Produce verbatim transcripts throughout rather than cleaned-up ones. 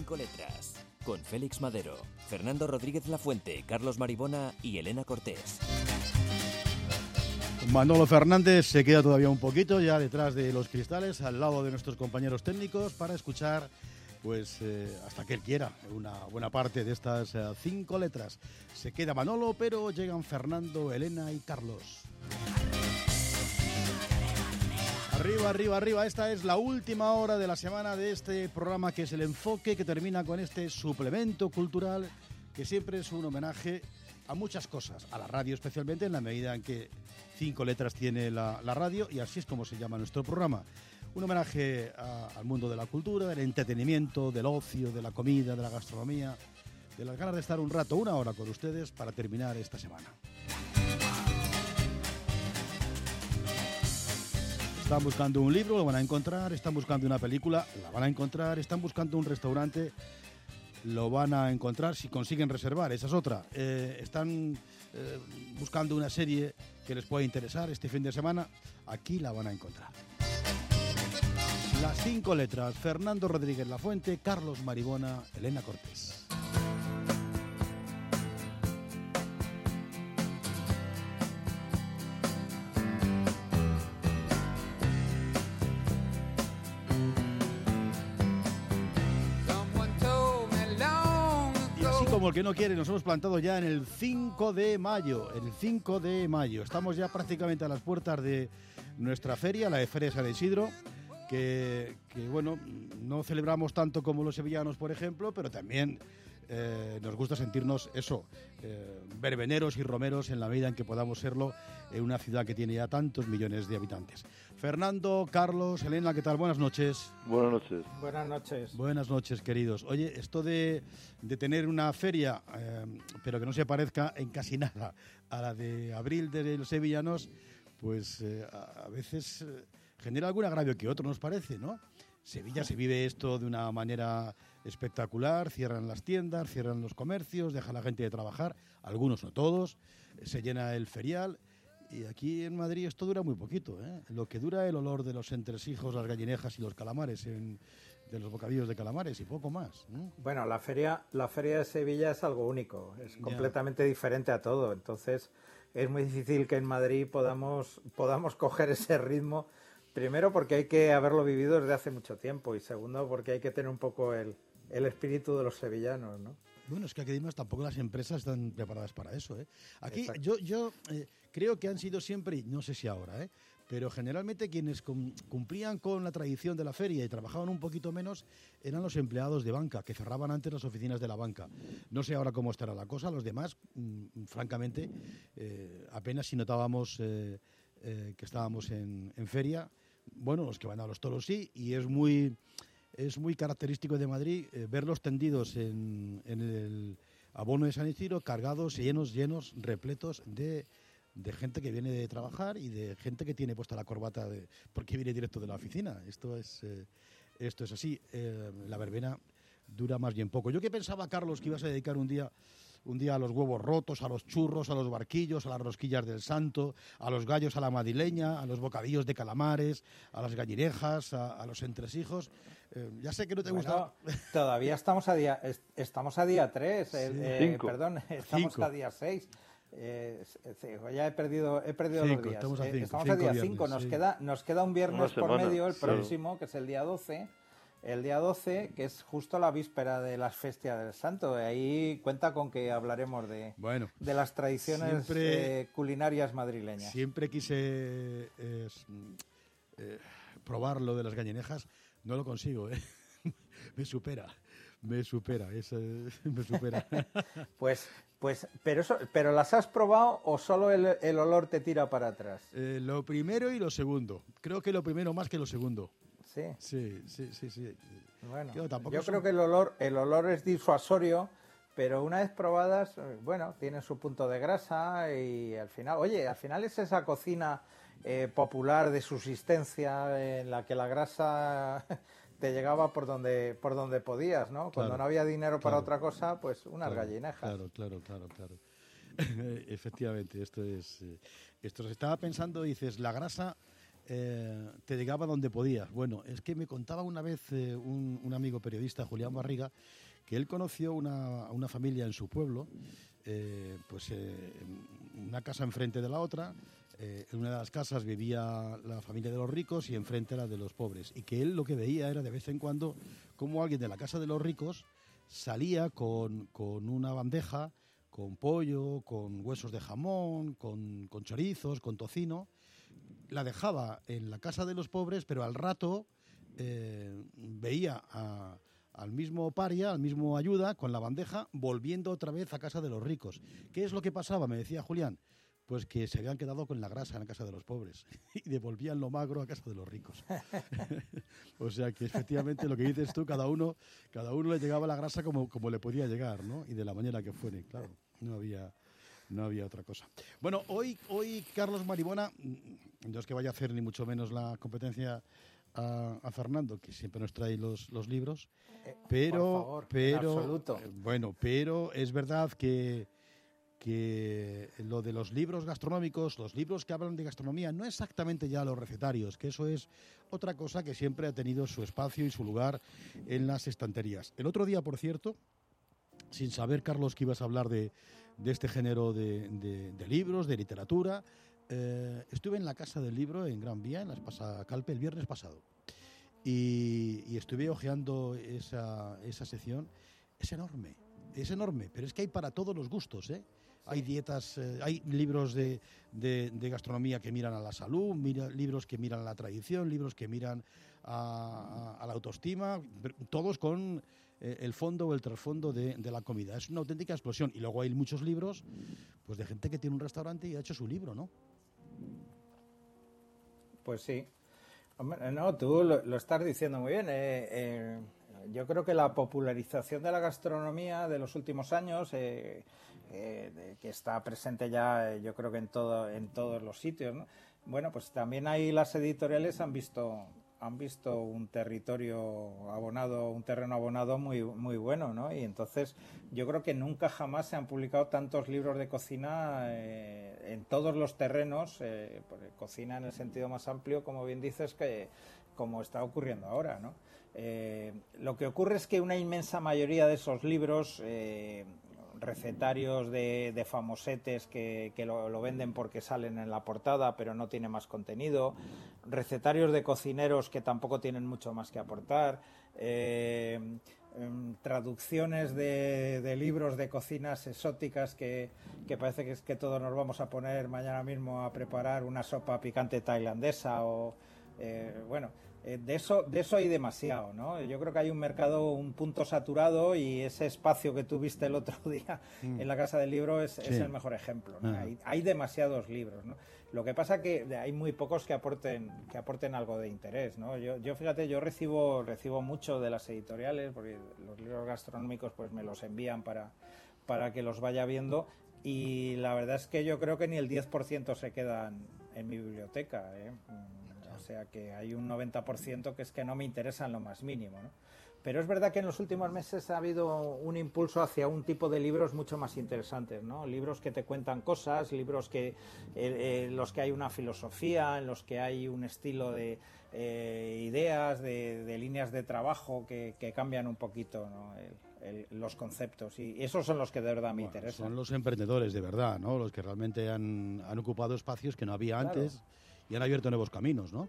Cinco Letras, con Félix Madero, Fernando Rodríguez Lafuente, Carlos Maribona y Elena Cortés. Manolo Fernández se queda todavía un poquito ya detrás de los cristales, al lado de nuestros compañeros técnicos, para escuchar, pues, eh, hasta que él quiera, una buena parte de estas eh, cinco letras. Se queda Manolo, pero llegan Fernando, Elena y Carlos. Arriba, arriba, arriba. Esta es la última hora de la semana de este programa, que es El Enfoque, que termina con este suplemento cultural que siempre es un homenaje a muchas cosas, a la radio especialmente, en la medida en que Cinco Letras tiene la, la radio, y así es como se llama nuestro programa. Un homenaje a, al mundo de la cultura, del entretenimiento, del ocio, de la comida, de la gastronomía, de las ganas de estar un rato, una hora con ustedes para terminar esta semana. Están buscando un libro, lo van a encontrar. Están buscando una película, la van a encontrar. Están buscando un restaurante, lo van a encontrar si consiguen reservar, esa es otra. Eh, están eh, buscando una serie que les pueda interesar este fin de semana, aquí la van a encontrar. Las cinco letras: Fernando Rodríguez Lafuente, Carlos Maribona, Elena Cortés. Como el que no quiere, nos hemos plantado ya en el cinco de mayo, el cinco de mayo. Estamos ya prácticamente a las puertas de nuestra feria, la de Feria de San Isidro, que, que bueno, no celebramos tanto como los sevillanos, por ejemplo, pero también eh, nos gusta sentirnos eso, eh, verbeneros y romeros en la medida en que podamos serlo en una ciudad que tiene ya tantos millones de habitantes. Fernando, Carlos, Elena, ¿qué tal? Buenas noches. Buenas noches. Buenas noches. Buenas noches, queridos. Oye, esto de, de tener una feria, eh, pero que no se parezca en casi nada a la de abril de los sevillanos, pues eh, a, a veces eh, genera algún agravio que otro, nos parece, ¿no? Sevilla se vive esto de una manera espectacular, cierran las tiendas, cierran los comercios, deja a la gente de trabajar, algunos no todos, se llena el ferial. Y aquí en Madrid esto dura muy poquito, ¿eh? Lo que dura el olor de los entresijos, las gallinejas y los calamares, en, de los bocadillos de calamares, y poco más, ¿no? Bueno, la feria, la feria de Sevilla es algo único, es completamente ya. diferente a todo. Entonces es muy difícil que en Madrid podamos, podamos coger ese ritmo. Primero porque hay que haberlo vivido desde hace mucho tiempo, y segundo porque hay que tener un poco el, el espíritu de los sevillanos, ¿no? Bueno, es que aquí además tampoco las empresas están preparadas para eso, ¿eh? Aquí Exacto. yo, yo eh, creo que han sido siempre, no sé si ahora, ¿eh? pero generalmente quienes cum- cumplían con la tradición de la feria y trabajaban un poquito menos eran los empleados de banca, que cerraban antes las oficinas de la banca. No sé ahora cómo estará la cosa, los demás, mmm, francamente, eh, apenas si notábamos eh, eh, que estábamos en, en feria. Bueno, los que van a los toros sí, y es muy... Es muy característico de Madrid eh, verlos tendidos en, en el abono de San Isidro, cargados, llenos, llenos, repletos de, de gente que viene de trabajar y de gente que tiene puesta la corbata de, porque viene directo de la oficina. Esto es, eh, esto es así. Eh, la verbena dura más bien poco. Yo que pensaba, Carlos, que ibas a dedicar un día... Un día a los huevos rotos, a los churros, a los barquillos, a las rosquillas del santo, a los gallos a la madrileña, a los bocadillos de calamares, a las gallinejas, a, a los entresijos. Eh, ya sé que no te bueno, gusta. Todavía estamos a día est- estamos a día tres, Sí. eh, perdón, estamos Cinco. a día seis. Eh, ya he perdido he perdido cinco, los días. Estamos a, eh, cinco, estamos cinco a día viernes, cinco, nos sí. queda nos queda un viernes por semana, medio, el sí. próximo, que es el día doce. El día doce, que es justo la víspera de las Festias del Santo. Ahí cuenta con que hablaremos de, bueno, de las tradiciones siempre, eh, culinarias madrileñas. Siempre quise eh, eh, probar lo de las gallinejas. No lo consigo, ¿eh? me supera, me supera, es, eh, me supera. pues, pues, pero eso, pero ¿las has probado o solo el, el olor te tira para atrás? Eh, lo primero y lo segundo. Creo que lo primero más que lo segundo. Sí. Sí, sí, sí, sí. Bueno, yo yo son... creo que el olor, el olor es disuasorio, pero una vez probadas, bueno, tienen su punto de grasa y al final, oye, al final es esa cocina eh, popular de subsistencia en la que la grasa te llegaba por donde por donde podías, ¿no? Cuando claro, no había dinero para claro, otra cosa, pues unas claro, gallinejas. Claro, claro, claro, claro. Efectivamente, esto es... Esto se estaba pensando, dices, la grasa eh, te llegaba donde podías. Bueno, es que me contaba una vez eh, un, un amigo periodista, Julián Barriga, que él conoció una, una familia en su pueblo, eh, pues eh, una casa enfrente de la otra. Eh, en una de las casas vivía la familia de los ricos y enfrente la de los pobres. Y que él lo que veía era de vez en cuando como alguien de la casa de los ricos salía con, con una bandeja, con pollo, con huesos de jamón, con, con chorizos, con tocino. La dejaba en la casa de los pobres, pero al rato eh, veía a, al mismo paria, al mismo ayuda, con la bandeja, volviendo otra vez a casa de los ricos. ¿Qué es lo que pasaba? Me decía Julián. Pues que se habían quedado con la grasa en la casa de los pobres y devolvían lo magro a casa de los ricos. O sea que efectivamente lo que dices tú, cada uno, cada uno le llegaba la grasa como, como le podía llegar, ¿no? Y de la manera que fuere, claro. No había, no había otra cosa. Bueno, hoy, hoy Carlos Maribona, no es que vaya a hacer ni mucho menos la competencia a, a Fernando, que siempre nos trae los, los libros, pero, Por favor, pero, en absoluto. Bueno, pero es verdad que que lo de los libros gastronómicos, los libros que hablan de gastronomía, no exactamente ya los recetarios, que eso es otra cosa que siempre ha tenido su espacio y su lugar en las estanterías. El otro día, por cierto, sin saber, Carlos, que ibas a hablar de, de este género de, de, de libros, de literatura, eh, estuve en la Casa del Libro en Gran Vía, en la Espasa Calpe, el viernes pasado, y, y estuve hojeando esa, esa sección. Es enorme, es enorme, pero es que hay para todos los gustos, ¿eh? Hay dietas, eh, hay libros de, de, de gastronomía que miran a la salud, mira, libros que miran a la tradición, libros que miran a, a, a la autoestima, todos con eh, el fondo o el trasfondo de, de la comida. Es una auténtica explosión. Y luego hay muchos libros pues de gente que tiene un restaurante y ha hecho su libro, ¿no? Pues sí. Hombre, no, tú lo, lo estás diciendo muy bien. Eh, eh, yo creo que la popularización de la gastronomía de los últimos años, eh, eh, que está presente ya, eh, yo creo que en todo, en todos los sitios, ¿no? Bueno, pues también ahí las editoriales han visto, han visto un territorio abonado, un terreno abonado muy, muy bueno, ¿no? Y entonces yo creo que nunca jamás se han publicado tantos libros de cocina eh, en todos los terrenos, eh, cocina en el sentido más amplio, como bien dices, que como está ocurriendo ahora, ¿no? Eh, lo que ocurre es que una inmensa mayoría de esos libros, eh, recetarios de, de famosetes que, que lo, lo venden porque salen en la portada pero no tiene más contenido, recetarios de cocineros que tampoco tienen mucho más que aportar, eh, eh, traducciones de, de libros de cocinas exóticas que, que parece que es que todos nos vamos a poner mañana mismo a preparar una sopa picante tailandesa o eh, bueno, eh, de eso de eso hay demasiado, ¿no? Yo creo que hay un mercado, un punto saturado, y ese espacio que tuviste el otro día mm. en la Casa del Libro es, sí. es el mejor ejemplo, ¿no? Ah. hay, hay demasiados libros, ¿no? Lo que pasa que hay muy pocos que aporten que aporten algo de interés, ¿no? Yo, yo fíjate, yo recibo recibo mucho de las editoriales, porque los libros gastronómicos pues me los envían para, para que los vaya viendo, y la verdad es que yo creo que ni el diez por ciento se quedan en mi biblioteca, ¿eh? O sea que hay un noventa por ciento que es que no me interesa en lo más mínimo, ¿no? Pero es verdad que en los últimos meses ha habido un impulso hacia un tipo de libros mucho más interesantes, ¿no? Libros que te cuentan cosas, libros que eh, en los que hay una filosofía, en los que hay un estilo de eh, ideas, de, de líneas de trabajo que, que cambian un poquito, ¿no? El, el, los conceptos, y esos son los que de verdad me bueno, interesan. Son los emprendedores de verdad, ¿no? Los que realmente han, han ocupado espacios que no había claro. antes y han abierto nuevos caminos, ¿no?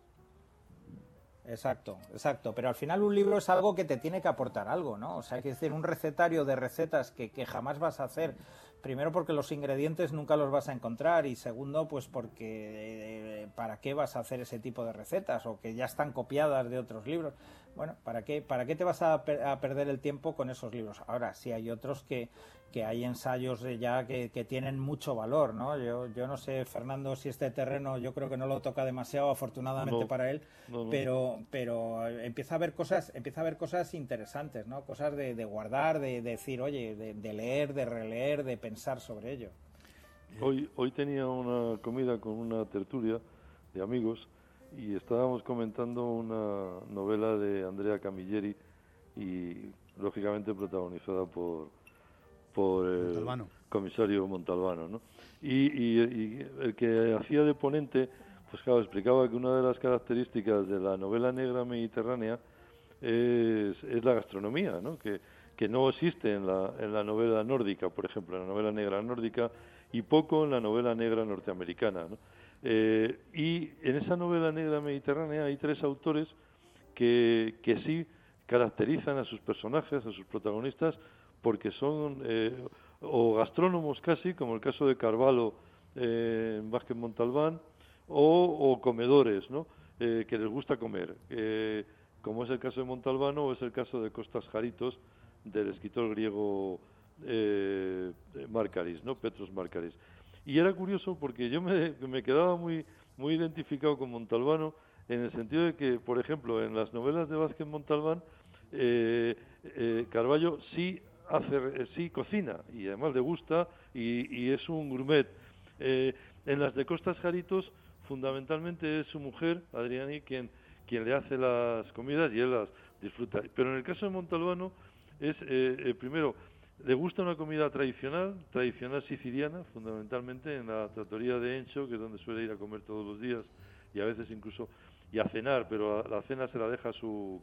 Exacto, exacto, pero al final un libro es algo que te tiene que aportar algo, ¿no? O sea, hay que decir, un recetario de recetas que, que jamás vas a hacer, primero porque los ingredientes nunca los vas a encontrar, y segundo pues porque eh, ¿para qué vas a hacer ese tipo de recetas? O que ya están copiadas de otros libros. Bueno, ¿para qué, para qué te vas a, per- a perder el tiempo con esos libros? Ahora, sí hay otros que, que hay ensayos ya que, que tienen mucho valor, ¿no? Yo, yo no sé, Fernando, si este terreno yo creo que no lo toca demasiado, afortunadamente no, para él, no, no. pero pero empieza a haber cosas, empieza a haber cosas interesantes, ¿no? Cosas de, de guardar, de, de decir, oye, de, de leer, de releer, de pensar sobre ello. Hoy, hoy tenía una comida con una tertulia de amigos y estábamos comentando una novela de Andrea Camilleri y lógicamente protagonizada por por el Montalbano. comisario Montalbano, ¿no? Y, y, y el que hacía de ponente pues claro, explicaba que una de las características de la novela negra mediterránea es, es la gastronomía, ¿no? Que, que no existe en la, en la novela nórdica, por ejemplo, en la novela negra nórdica, y poco en la novela negra norteamericana, ¿no? Eh, y en esa novela negra mediterránea hay tres autores que, que sí caracterizan a sus personajes, a sus protagonistas, porque son eh, o gastrónomos casi, como el caso de Carvalho eh, en Vázquez Montalbán, o, o comedores, ¿no? Eh, que les gusta comer, eh, como es el caso de Montalbano o es el caso de Costas Jaritos, del escritor griego eh, Márkaris, ¿no? Petros Márkaris. Y era curioso porque yo me, me quedaba muy, muy identificado con Montalbano, en el sentido de que, por ejemplo, en las novelas de Vázquez Montalbán, eh, eh, Carballo sí hace, eh, sí cocina, y además le gusta, y, y es un gourmet. Eh, en las de Costas Jaritos, fundamentalmente es su mujer, Adriani, quien, quien le hace las comidas y él las disfruta. Pero en el caso de Montalbano, es, eh, eh, primero, le gusta una comida tradicional, tradicional siciliana, fundamentalmente en la trattoria de Encho, que es donde suele ir a comer todos los días, y a veces incluso, y a cenar, pero a, la cena se la deja su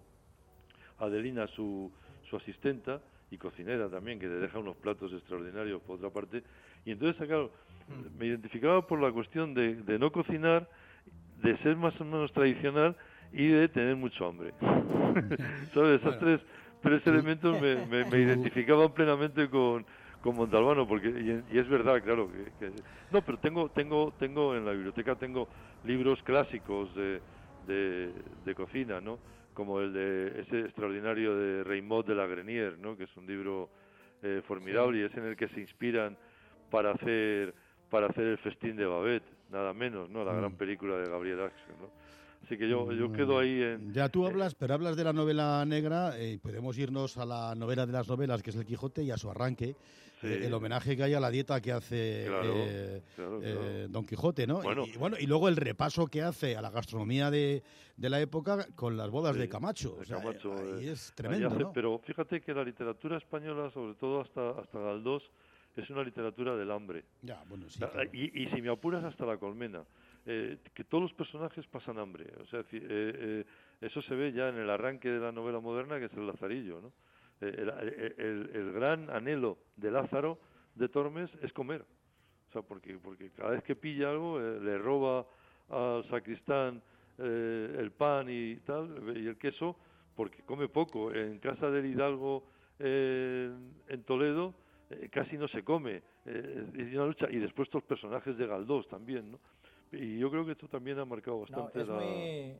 Adelina, su, su asistenta, y cocinera también, que le deja unos platos extraordinarios por otra parte. Y entonces, claro, me identificaba por la cuestión de, de no cocinar, de ser más o menos tradicional y de tener mucho hambre. ¿Sabes? Esas bueno, tres, tres elementos me, me, me identificaban plenamente con, con Montalbano, porque y, y es verdad, claro, que, que no, pero tengo tengo tengo en la biblioteca tengo libros clásicos de, de, de cocina, ¿no? Como el de ese extraordinario de Raymond de la Grenier, ¿no? Que es un libro eh, formidable, sí. Y es en el que se inspiran para hacer para hacer el festín de Babette, nada menos, ¿no? La mm. gran película de Gabriel Axel, ¿no? Así que yo, yo quedo ahí en... Ya tú hablas, eh, pero hablas de la novela negra, eh, podemos irnos a la novela de las novelas, que es El Quijote, y a su arranque, sí. eh, el homenaje que hay a la dieta que hace claro, eh, claro, eh, claro. Don Quijote, ¿no? Bueno. Y, y, bueno, y luego el repaso que hace a la gastronomía de, de la época con las bodas sí, de Camacho. De o sea, Camacho eh, ahí eh, es tremendo, hace, ¿no? Pero fíjate que la literatura española, sobre todo hasta, hasta Galdós, es una literatura del hambre. Ya, bueno, sí, claro. y, y si me apuras, hasta La Colmena. Eh, que todos los personajes pasan hambre, o sea, eh, eh, eso se ve ya en el arranque de la novela moderna, que es el Lazarillo, ¿no? Eh, el, el, el gran anhelo de Lázaro de Tormes es comer, o sea, porque porque cada vez que pilla algo eh, le roba al sacristán eh, el pan y tal y el queso, porque come poco. En casa del Hidalgo eh, en Toledo eh, casi no se come, eh, es una lucha, y después estos personajes de Galdós también, ¿no? Y yo creo que esto también ha marcado bastante no, es la... Muy...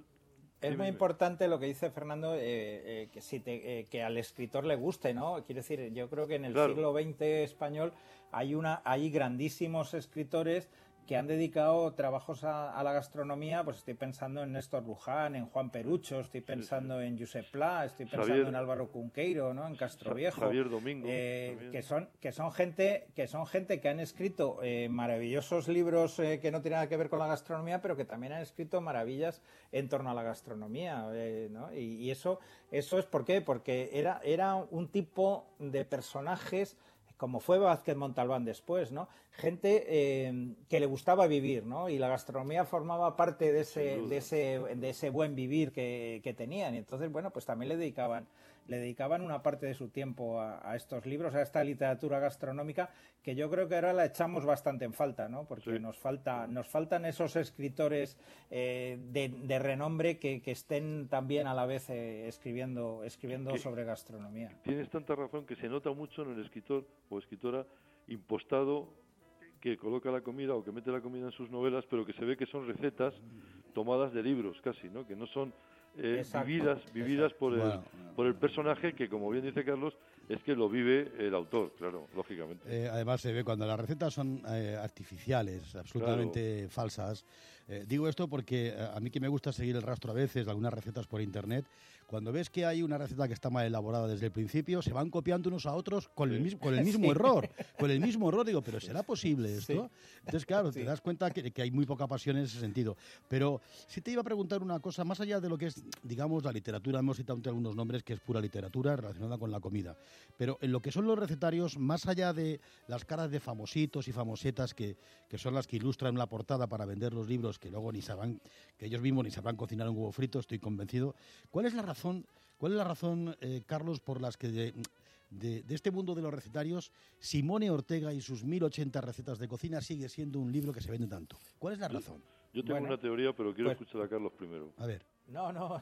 Es muy importante lo que dice Fernando, eh, eh, que, si te, eh, que al escritor le guste, ¿no? Quiero decir, yo creo que en el claro. siglo veinte español hay una hay grandísimos escritores que han dedicado trabajos a, a la gastronomía. Pues estoy pensando en Néstor Luján, en Juan Perucho, estoy pensando sí, sí. en Josep Pla, estoy pensando Javier, en Álvaro Cunqueiro, ¿no? En Castroviejo, Javier Domingo, eh, que son que son gente que son gente que han escrito eh, maravillosos libros eh, que no tienen nada que ver con la gastronomía, pero que también han escrito maravillas en torno a la gastronomía, eh, ¿no? Y, y eso eso es ¿por qué? Porque era era un tipo de personajes, como fue Vázquez Montalbán después, ¿no? Gente eh, que le gustaba vivir, ¿no? Y la gastronomía formaba parte de ese, de ese, de ese buen vivir que, que tenían. Y entonces, bueno, pues también le dedicaban, le dedicaban una parte de su tiempo a, a estos libros, a esta literatura gastronómica, que yo creo que ahora la echamos bastante en falta, ¿no? Porque sí. nos falta, nos faltan esos escritores eh, de, de renombre que, que estén también a la vez eh, escribiendo, escribiendo sobre gastronomía. Tienes tanta razón que se nota mucho en el escritor o escritora impostado que coloca la comida o que mete la comida en sus novelas, pero que se ve que son recetas tomadas de libros casi, ¿no? Que no son eh, vividas vividas por el bueno, por el personaje, que, como bien dice Carlos, es que lo vive el autor, claro, lógicamente. Eh, además se ve cuando las recetas son eh, artificiales, absolutamente claro. falsas. Eh, digo esto porque a mí, que me gusta seguir el rastro a veces de algunas recetas por internet, cuando ves que hay una receta que está mal elaborada desde el principio, se van copiando unos a otros con el mismo, con el mismo sí. error. Con el mismo error, digo, ¿pero será posible esto? Sí. Entonces, claro, sí. te das cuenta que, que hay muy poca pasión en ese sentido. Pero sí te iba a preguntar una cosa, más allá de lo que es, digamos, la literatura, hemos citado algunos nombres que es pura literatura relacionada con la comida. Pero en lo que son los recetarios, más allá de las caras de famositos y famosetas que, que son las que ilustran la portada para vender los libros, que luego ni sabrán, que ellos mismos ni sabrán cocinar un huevo frito, estoy convencido. ¿Cuál es la razón, cuál es la razón, eh, Carlos, por las que de, de, de este mundo de los recetarios, Simone Ortega y sus mil ochenta recetas de cocina sigue siendo un libro que se vende tanto? ¿Cuál es la razón? Yo tengo bueno, una teoría, pero quiero pues, escuchar a Carlos primero. A ver. No, no.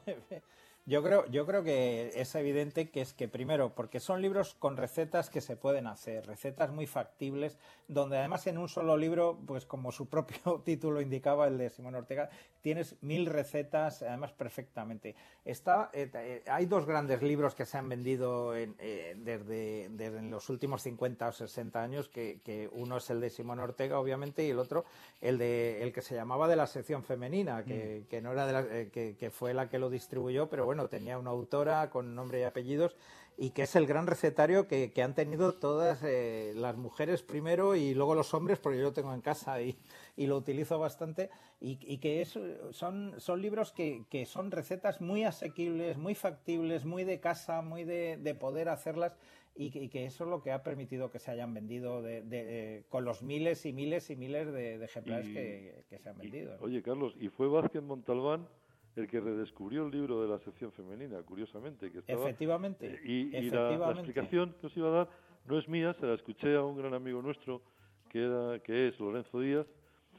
Yo creo, yo creo que es evidente que es que primero, porque son libros con recetas que se pueden hacer, recetas muy factibles, donde además en un solo libro, pues como su propio título indicaba, el de Simón Ortega, tienes mil recetas, además perfectamente. Está, eh, eh, hay dos grandes libros que se han vendido en, eh, desde, desde los últimos cincuenta o sesenta años, que, que uno es el de Simón Ortega, obviamente, y el otro, el de el que se llamaba de la sección femenina, que, mm. que no era de la, eh, que, que fue la que lo distribuyó, pero bueno, tenía una autora con nombre y apellidos y que es el gran recetario que, que han tenido todas eh, las mujeres primero y luego los hombres, porque yo lo tengo en casa y, y lo utilizo bastante, y, y que es, son, son libros que, que son recetas muy asequibles, muy factibles, muy de casa, muy de, de poder hacerlas, y que, y que eso es lo que ha permitido que se hayan vendido de, de, de, con los miles y miles y miles de, de ejemplares y, que, que se han vendido. Y, oye, Carlos, ¿y fue Vázquez Montalbán el que redescubrió el libro de la sección femenina, curiosamente? Que estaba, efectivamente. Eh, y efectivamente. Y la, la explicación que os iba a dar no es mía, se la escuché a un gran amigo nuestro, que, era, que es Lorenzo Díaz,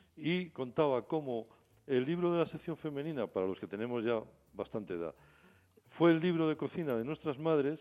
y contaba cómo el libro de la sección femenina, para los que tenemos ya bastante edad, fue el libro de cocina de nuestras madres,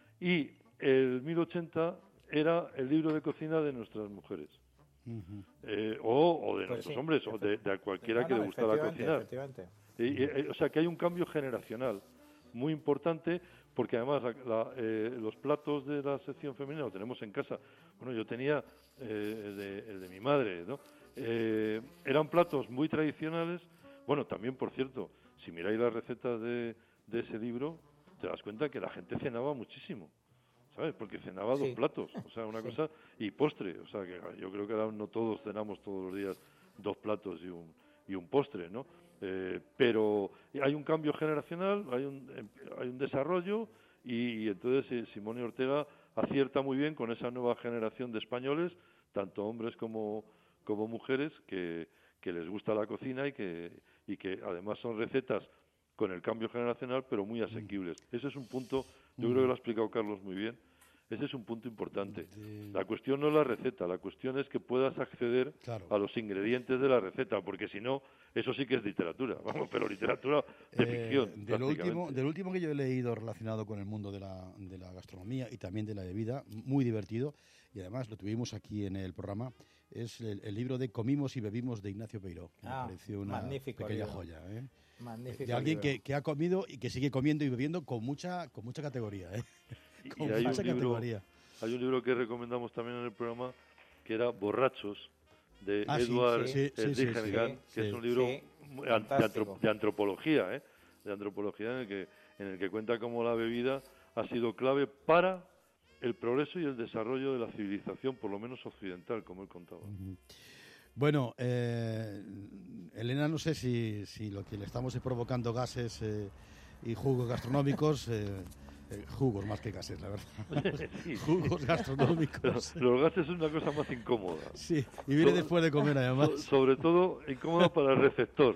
y el mil ochenta era el libro de cocina de nuestras mujeres. Uh-huh. eh, o, o de pues nuestros sí, hombres, o de, de cualquiera no, que no, le gustara cocinar. Y, y, o sea que hay un cambio generacional muy importante, porque además la, la, eh, los platos de la sección femenina los tenemos en casa. Bueno, yo tenía eh, el, de, el de mi madre, ¿no? Eh, eran platos muy tradicionales. Bueno, también, por cierto, si miráis las recetas de, de ese libro, te das cuenta que la gente cenaba muchísimo, ¿sabes? Porque cenaba sí. dos platos, o sea, una sí. cosa, y postre. O sea, que yo creo que ahora no todos cenamos todos los días dos platos y un, y un postre, ¿no? Eh, pero hay un cambio generacional, hay un, hay un desarrollo y, y entonces eh, Simone Ortega acierta muy bien con esa nueva generación de españoles, tanto hombres como, como mujeres, que, que les gusta la cocina y que, y que además son recetas con el cambio generacional pero muy asequibles. Ese es un punto, yo creo que lo ha explicado Carlos muy bien. Ese es un punto importante. La cuestión no es la receta, la cuestión es que puedas acceder claro. a los ingredientes de la receta, porque si no, eso sí que es literatura, vamos, pero literatura de eh, ficción. Del último, del último que yo he leído relacionado con el mundo de la, de la gastronomía y también de la bebida, muy divertido, y además lo tuvimos aquí en el programa, es el, el libro de Comimos y Bebimos de Ignacio Peiró, que ah, me pareció una pequeña libro. joya. ¿eh? Magnífico de alguien que, que ha comido y que sigue comiendo y bebiendo con mucha, con mucha categoría, ¿eh? Y hay un, libro, hay un libro que recomendamos también en el programa que era Borrachos, de ah, Edward sí, sí, sí, Digengan, sí, sí, que sí, es un libro sí, de, antrop, de antropología, ¿eh? de antropología en el, que, en el que cuenta cómo la bebida ha sido clave para el progreso y el desarrollo de la civilización, por lo menos occidental, como él contaba. Uh-huh. Bueno, eh, Elena, no sé si, si lo que le estamos es provocando gases eh, y jugos gastronómicos... Eh, Eh, jugos más que gases, la verdad. Sí. Jugos gastronómicos. Pero los gases es una cosa más incómoda. Sí, y viene so, después de comer además. So, sobre todo incómoda para el receptor.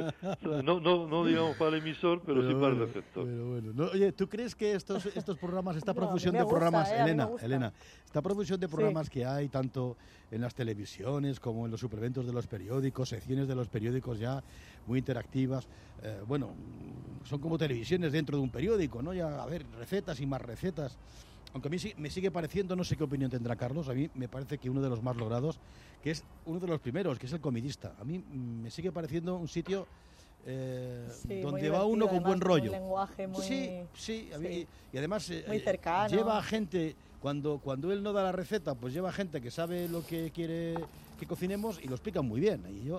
No, no, no digamos para el emisor, pero, pero sí para bueno, el receptor. Pero bueno. No, oye, ¿tú crees que estos, estos programas, esta profusión no, de gusta, programas, eh, Elena, Elena, esta profusión de programas sí. que hay tanto en las televisiones como en los suplementos de los periódicos, secciones de los periódicos ya muy interactivas, eh, bueno, son como televisiones dentro de un periódico, ¿no? Ya, a ver, recetas y más recetas. Aunque a mí sí, me sigue pareciendo, no sé qué opinión tendrá Carlos, a mí me parece que uno de los más logrados, que es uno de los primeros, que es El Comidista. A mí me sigue pareciendo un sitio eh, sí, donde va uno con buen rollo. Un lenguaje muy... Sí, sí, a mí, sí. Y además eh, muy cercano. Lleva a gente, cuando, cuando él no da la receta, pues lleva gente que sabe lo que quiere que cocinemos y lo explican muy bien. Y yo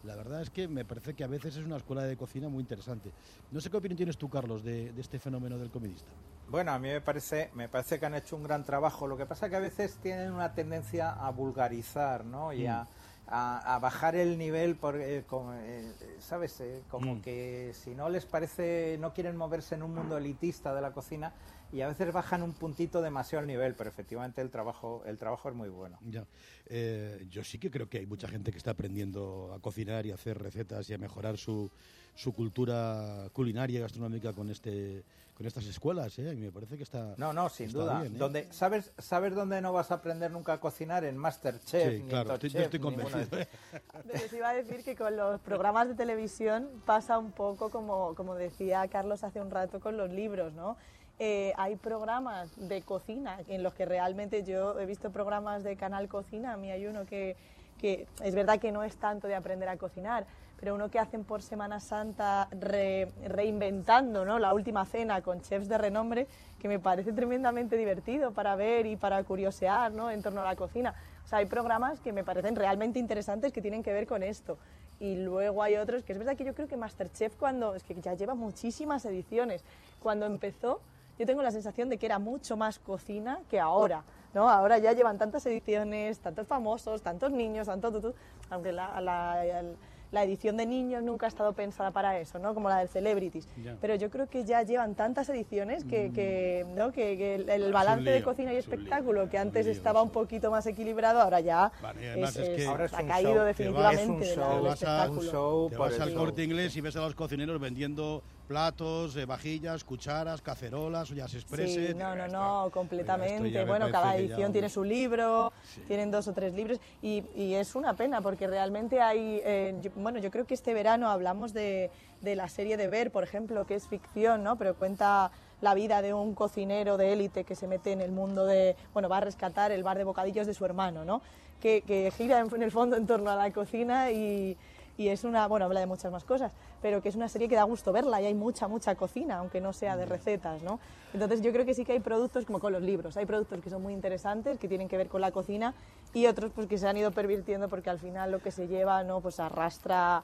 la verdad es que me parece que a veces es una escuela de cocina muy interesante. No sé qué opinión tienes tú, Carlos, de, de este fenómeno del comidista. Bueno, a mí me parece, me parece que han hecho un gran trabajo. Lo que pasa es que a veces tienen una tendencia a vulgarizar, ¿no? Y a, a, a bajar el nivel, por, eh, como, eh, ¿sabes? Eh, como mm. que si no les parece, no quieren moverse en un mundo elitista de la cocina, y a veces bajan un puntito demasiado el nivel, pero efectivamente el trabajo el trabajo es muy bueno. Ya. Eh, yo sí que creo que hay mucha gente que está aprendiendo a cocinar y a hacer recetas y a mejorar su, su cultura culinaria y gastronómica con este con estas escuelas, ¿eh? Y me parece que está No, no, sin está duda. bien, ¿eh? Donde, ¿sabes, ¿Sabes dónde no vas a aprender nunca a cocinar? En MasterChef, sí, ni claro, en Top estoy, Chef, estoy convencido. ¿eh? Les iba a decir que con los programas de televisión pasa un poco como, como decía Carlos hace un rato con los libros, ¿no? Eh, hay programas de cocina en los que realmente yo he visto programas de Canal Cocina, a mí hay uno que, que es verdad que no es tanto de aprender a cocinar, pero uno que hacen por Semana Santa re, reinventando, ¿no? La última cena con chefs de renombre, que me parece tremendamente divertido para ver y para curiosear, ¿no? En torno a la cocina. O sea, hay programas que me parecen realmente interesantes que tienen que ver con esto. Y luego hay otros que es verdad que yo creo que MasterChef, cuando es que ya lleva muchísimas ediciones, cuando empezó, yo tengo la sensación de que era mucho más cocina que ahora, ¿no? Ahora ya llevan tantas ediciones, tantos famosos, tantos niños, tanto tutú, aunque la, la, la edición de niños nunca ha estado pensada para eso, ¿no? Como la del Celebrities. Ya. Pero yo creo que ya llevan tantas ediciones que, mm. que, ¿no? que, que el, el balance lío, de cocina y espectáculo, lío, que antes lío, estaba un poquito más equilibrado, ahora ya vale, es, es que es, ahora es ha caído show, definitivamente te vas, de la, un show, show te vas al Corte Inglés y ves a los cocineros vendiendo platos, eh, vajillas, cucharas, cacerolas, ollas expresses. Sí, no, no, no, completamente. Bueno, cada edición tiene su libro, sí. tienen dos o tres libros y, y es una pena porque realmente hay, eh, yo, bueno, yo creo que este verano hablamos de, de la serie de Ver, por ejemplo, que es ficción, ¿no? Pero cuenta la vida de un cocinero de élite que se mete en el mundo de, bueno, va a rescatar el bar de bocadillos de su hermano, ¿no? Que, que gira en, en el fondo en torno a la cocina y y es una, bueno, habla de muchas más cosas, pero que es una serie que da gusto verla y hay mucha, mucha cocina, aunque no sea de recetas, ¿no? Entonces yo creo que sí que hay productos, como con los libros, hay productos que son muy interesantes, que tienen que ver con la cocina y otros pues que se han ido pervirtiendo porque al final lo que se lleva, ¿no? Pues arrastra,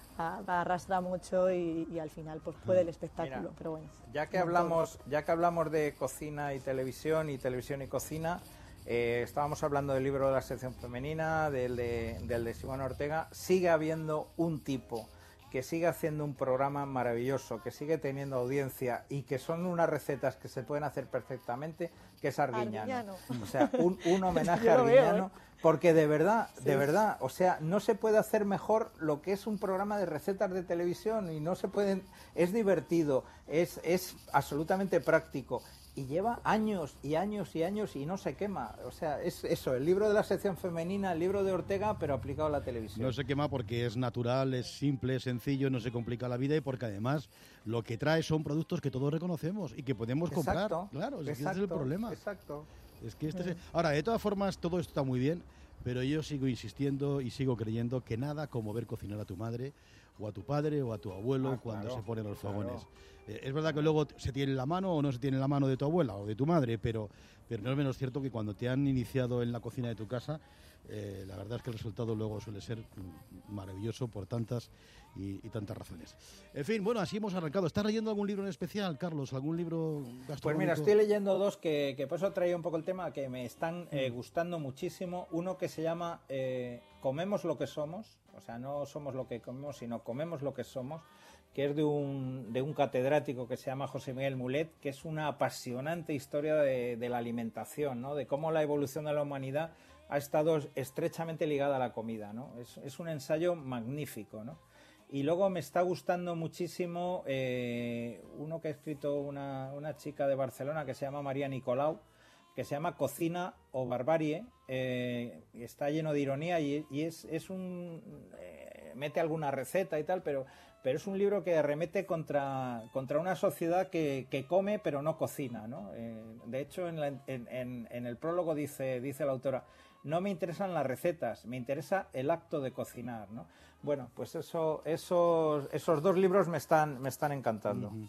a, arrastra mucho y, y al final pues puede el espectáculo, Mira, pero bueno. Ya que hablamos, ya que hablamos de cocina y televisión y televisión y cocina, Eh, estábamos hablando del libro de la sección femenina, del de, del de Simón Ortega. Sigue habiendo un tipo que sigue haciendo un programa maravilloso, que sigue teniendo audiencia y que son unas recetas que se pueden hacer perfectamente, que es Arguiñano. Arguiñano. O sea, un, un homenaje a Arguiñano, veo, ¿eh? Porque de verdad, sí. de verdad, o sea, no se puede hacer mejor lo que es un programa de recetas de televisión y no se pueden, es divertido, es, es absolutamente práctico. Y lleva años y años y años y no se quema. O sea, es eso, el libro de la sección femenina, el libro de Ortega, pero aplicado a la televisión. No se quema porque es natural, es simple, es sencillo, no se complica la vida y porque además lo que trae son productos que todos reconocemos y que podemos comprar. Exacto, claro, es exacto, que ese es el problema. Exacto. Es que este es... Ahora, de todas formas, todo esto está muy bien, pero yo sigo insistiendo y sigo creyendo que nada como ver cocinar a tu madre o a tu padre o a tu abuelo ah, cuando claro, se ponen los fogones. Claro. Eh, es verdad que luego se tiene la mano o no se tiene la mano de tu abuela o de tu madre, pero, pero no es menos cierto que cuando te han iniciado en la cocina de tu casa, eh, la verdad es que el resultado luego suele ser maravilloso por tantas y, y tantas razones. En fin, bueno, así hemos arrancado. ¿Estás leyendo algún libro en especial, Carlos? ¿Algún libro gastronómico? Pues mira, estoy leyendo dos que, que por eso traía un poco el tema, que me están eh, gustando muchísimo. Uno que se llama eh, Comemos lo que somos, o sea, no somos lo que comemos, sino comemos lo que somos, que es de un, de un catedrático que se llama José Miguel Mulet, que es una apasionante historia de, de la alimentación, ¿no? De cómo la evolución de la humanidad ha estado estrechamente ligada a la comida, ¿no? Es, es un ensayo magnífico, ¿no? Y luego me está gustando muchísimo eh, uno que ha escrito una, una chica de Barcelona que se llama María Nicolau, que se llama Cocina o Barbarie, eh, está lleno de ironía y, y es, es un... Eh, mete alguna receta y tal, pero... pero es un libro que arremete contra, contra una sociedad que, que come pero no cocina, ¿no? Eh, de hecho, en, la, en, en, en el prólogo dice, dice la autora, no me interesan las recetas, me interesa el acto de cocinar, ¿no? Bueno, pues eso, esos, esos dos libros me están, me están encantando. Uh-huh.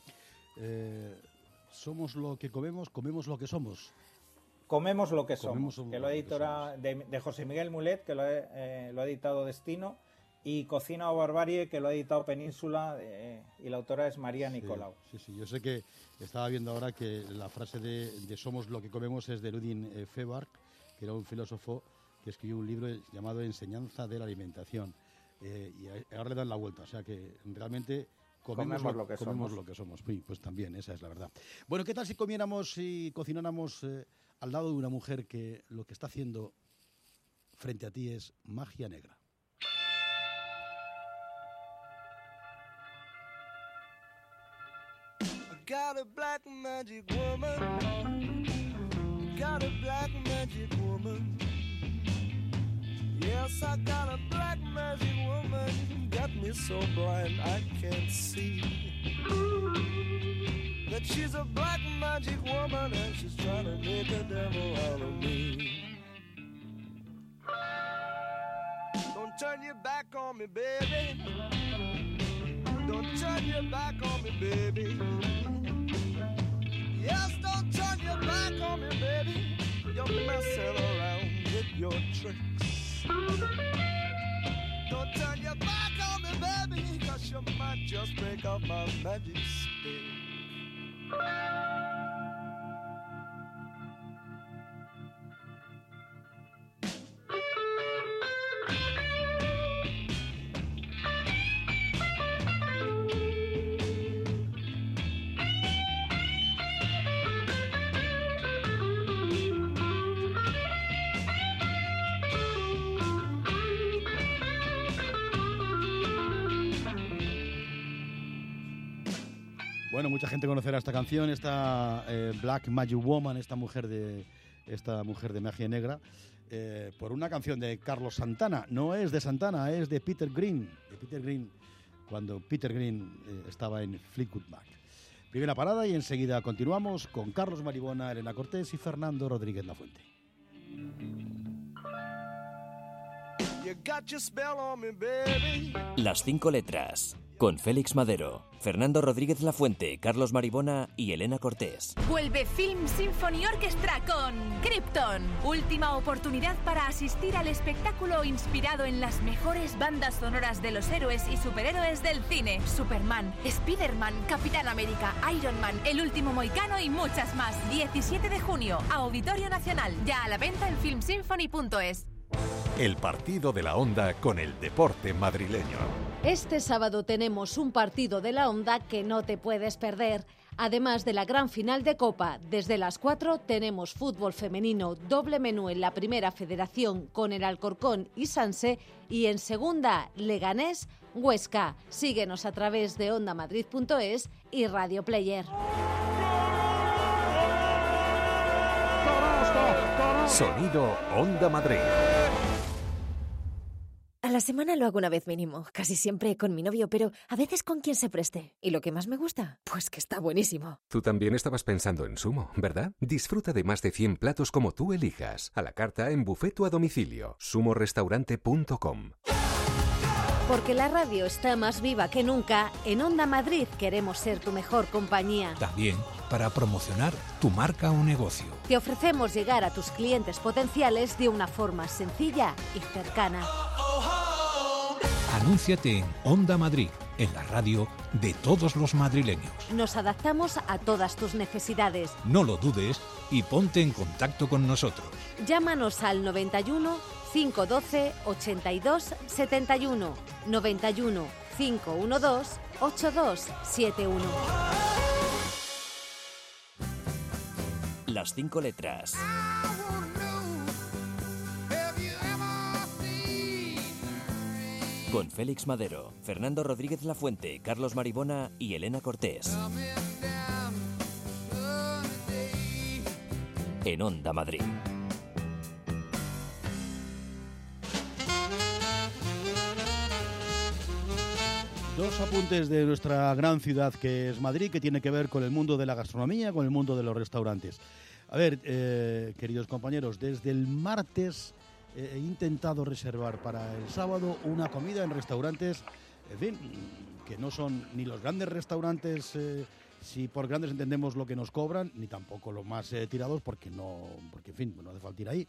eh, somos lo que comemos, comemos lo que somos. Comemos lo que somos, comemos que lo editora de, de José Miguel Mulet, que lo, he, eh, lo ha editado Destino, y Cocina o Barbarie, que lo ha editado Península, eh, y la autora es María Nicolau. Sí, sí, sí, yo sé que estaba viendo ahora que la frase de, de somos lo que comemos es de Ludwig eh, Febvre, que era un filósofo que escribió un libro llamado Enseñanza de la alimentación, eh, y ahora le dan la vuelta, o sea que realmente comemos, comemos lo, lo que comemos somos. lo que somos. Sí, pues también, esa es la verdad. Bueno, ¿qué tal si comiéramos y cocináramos eh, al lado de una mujer que lo que está haciendo frente a ti es magia negra? Got a black magic woman, got a black magic woman. Yes, I got a black magic woman, got me so blind I can't see that she's a black magic woman and she's trying to make a devil out of me. Don't turn your back on me, baby. Don't turn your back on me, baby. Yes, don't turn your back on me, baby. You're messing around with your tricks. Don't turn your back on me, baby, cause you might just break up my magic stick. Bueno, mucha gente conocerá esta canción, esta eh, Black Magic Woman, esta mujer de esta mujer de magia negra, eh, por una canción de Carlos Santana. No es de Santana, es de Peter Green, de Peter Green, cuando Peter Green eh, estaba en Fleetwood Mac. Primera parada y enseguida continuamos con Carlos Maribona, Elena Cortés y Fernando Rodríguez Lafuente. Las cinco letras, con Félix Madero, Fernando Rodríguez Lafuente, Carlos Maribona y Elena Cortés. Vuelve Film Symphony Orchestra con Krypton. Última oportunidad para asistir al espectáculo inspirado en las mejores bandas sonoras de los héroes y superhéroes del cine. Superman, Spiderman, Capitán América, Iron Man, El Último Mohicano y muchas más. diecisiete de junio, Auditorio Nacional. Ya a la venta en film symphony punto es. El partido de la Onda con el deporte madrileño. Este sábado tenemos un partido de la Onda que no te puedes perder. Además de la gran final de Copa, desde las cuatro tenemos fútbol femenino, doble menú en la Primera Federación con el Alcorcón y Sanse, y en Segunda, Leganés, Huesca. Síguenos a través de onda madrid punto es y Radio Player. Sonido Onda Madrid. A la semana lo hago una vez mínimo, casi siempre con mi novio, pero a veces con quien se preste. ¿Y lo que más me gusta? Pues que está buenísimo. Tú también estabas pensando en Sumo, ¿verdad? Disfruta de más de cien platos como tú elijas, a la carta, en buffet o a domicilio. sumo restaurante punto com. Porque la radio está más viva que nunca, en Onda Madrid queremos ser tu mejor compañía. También para promocionar tu marca o negocio. Te ofrecemos llegar a tus clientes potenciales de una forma sencilla y cercana. Anúnciate en Onda Madrid, en la radio de todos los madrileños. Nos adaptamos a todas tus necesidades. No lo dudes y ponte en contacto con nosotros. Llámanos al noventa y uno, cinco doce, ochenta y dos, setenta y uno, noventa y uno, cinco doce, ochenta y dos setenta y uno. Las cinco letras. Con Félix Madero, Fernando Rodríguez Lafuente, Carlos Maribona y Elena Cortés. En Onda Madrid. Dos apuntes de nuestra gran ciudad que es Madrid, que tiene que ver con el mundo de la gastronomía, con el mundo de los restaurantes. A ver, eh, queridos compañeros, desde el martes eh, he intentado reservar para el sábado una comida en restaurantes, en fin, que no son ni los grandes restaurantes, eh, si por grandes entendemos lo que nos cobran, ni tampoco los más eh, tirados, porque no, porque en fin, no hace falta ir ahí.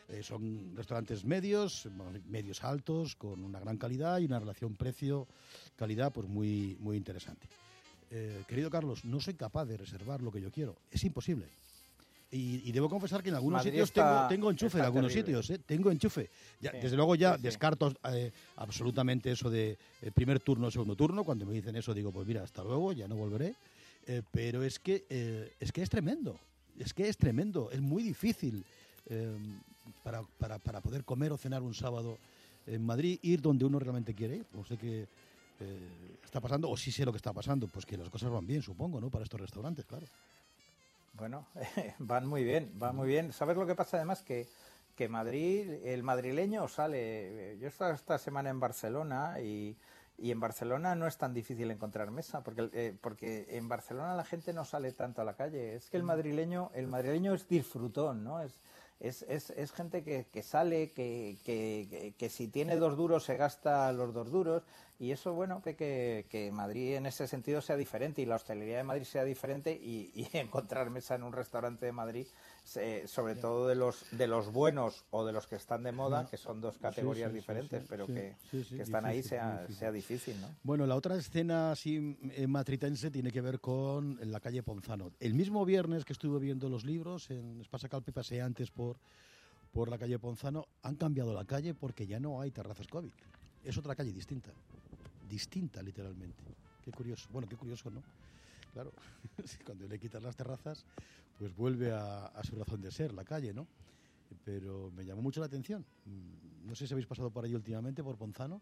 Eh, son restaurantes medios, medios altos, con una gran calidad y una relación precio-calidad pues muy, muy interesante. Eh, querido Carlos, no soy capaz de reservar lo que yo quiero, es imposible. Y, y debo confesar que en algunos Madrid sitios está, tengo, tengo enchufe, en algunos terrible. sitios, ¿eh? Tengo enchufe. Ya, Sí, desde luego ya sí, sí. descarto eh, absolutamente eso de eh, primer turno, segundo turno. Cuando me dicen eso digo, pues mira, hasta luego, ya no volveré. Eh, pero es que, eh, es que es tremendo, es que es tremendo, es muy difícil eh, para, para, para poder comer o cenar un sábado en Madrid, ir donde uno realmente quiere ir. No sé qué eh, está pasando, o sí sé lo que está pasando, pues que las cosas van bien, supongo, ¿no? Para estos restaurantes, claro. Bueno, van muy bien, van muy bien. ¿Sabes lo que pasa además? Que, que Madrid, el madrileño sale... Yo he estado esta semana en Barcelona y, y en Barcelona no es tan difícil encontrar mesa, porque, eh, porque en Barcelona la gente no sale tanto a la calle. Es que el madrileño, el madrileño es disfrutón, ¿no? Es, es, es, es gente que, que sale, que, que, que, que si tiene dos duros se gasta los dos duros. Y eso, bueno, que, que, que Madrid en ese sentido sea diferente y la hostelería de Madrid sea diferente y, y encontrar mesa en un restaurante de Madrid, eh, sobre todo de los de los buenos o de los que están de moda, que son dos categorías sí, sí, diferentes, sí, pero sí, que, sí, sí, que están difícil, ahí, sea difícil. sea difícil, ¿no? Bueno, la otra escena así eh, matritense tiene que ver con la calle Ponzano. El mismo viernes que estuve viendo los libros en Espasacalpe, pasé antes por, por la calle Ponzano, han cambiado la calle porque ya no hay terrazas COVID. Es otra calle distinta. Distinta, literalmente. Qué curioso. Bueno, qué curioso, ¿no? Claro, cuando le quitas las terrazas, pues vuelve a, a su razón de ser, la calle, ¿no? Pero me llamó mucho la atención. No sé si habéis pasado por ahí últimamente, por Ponzano,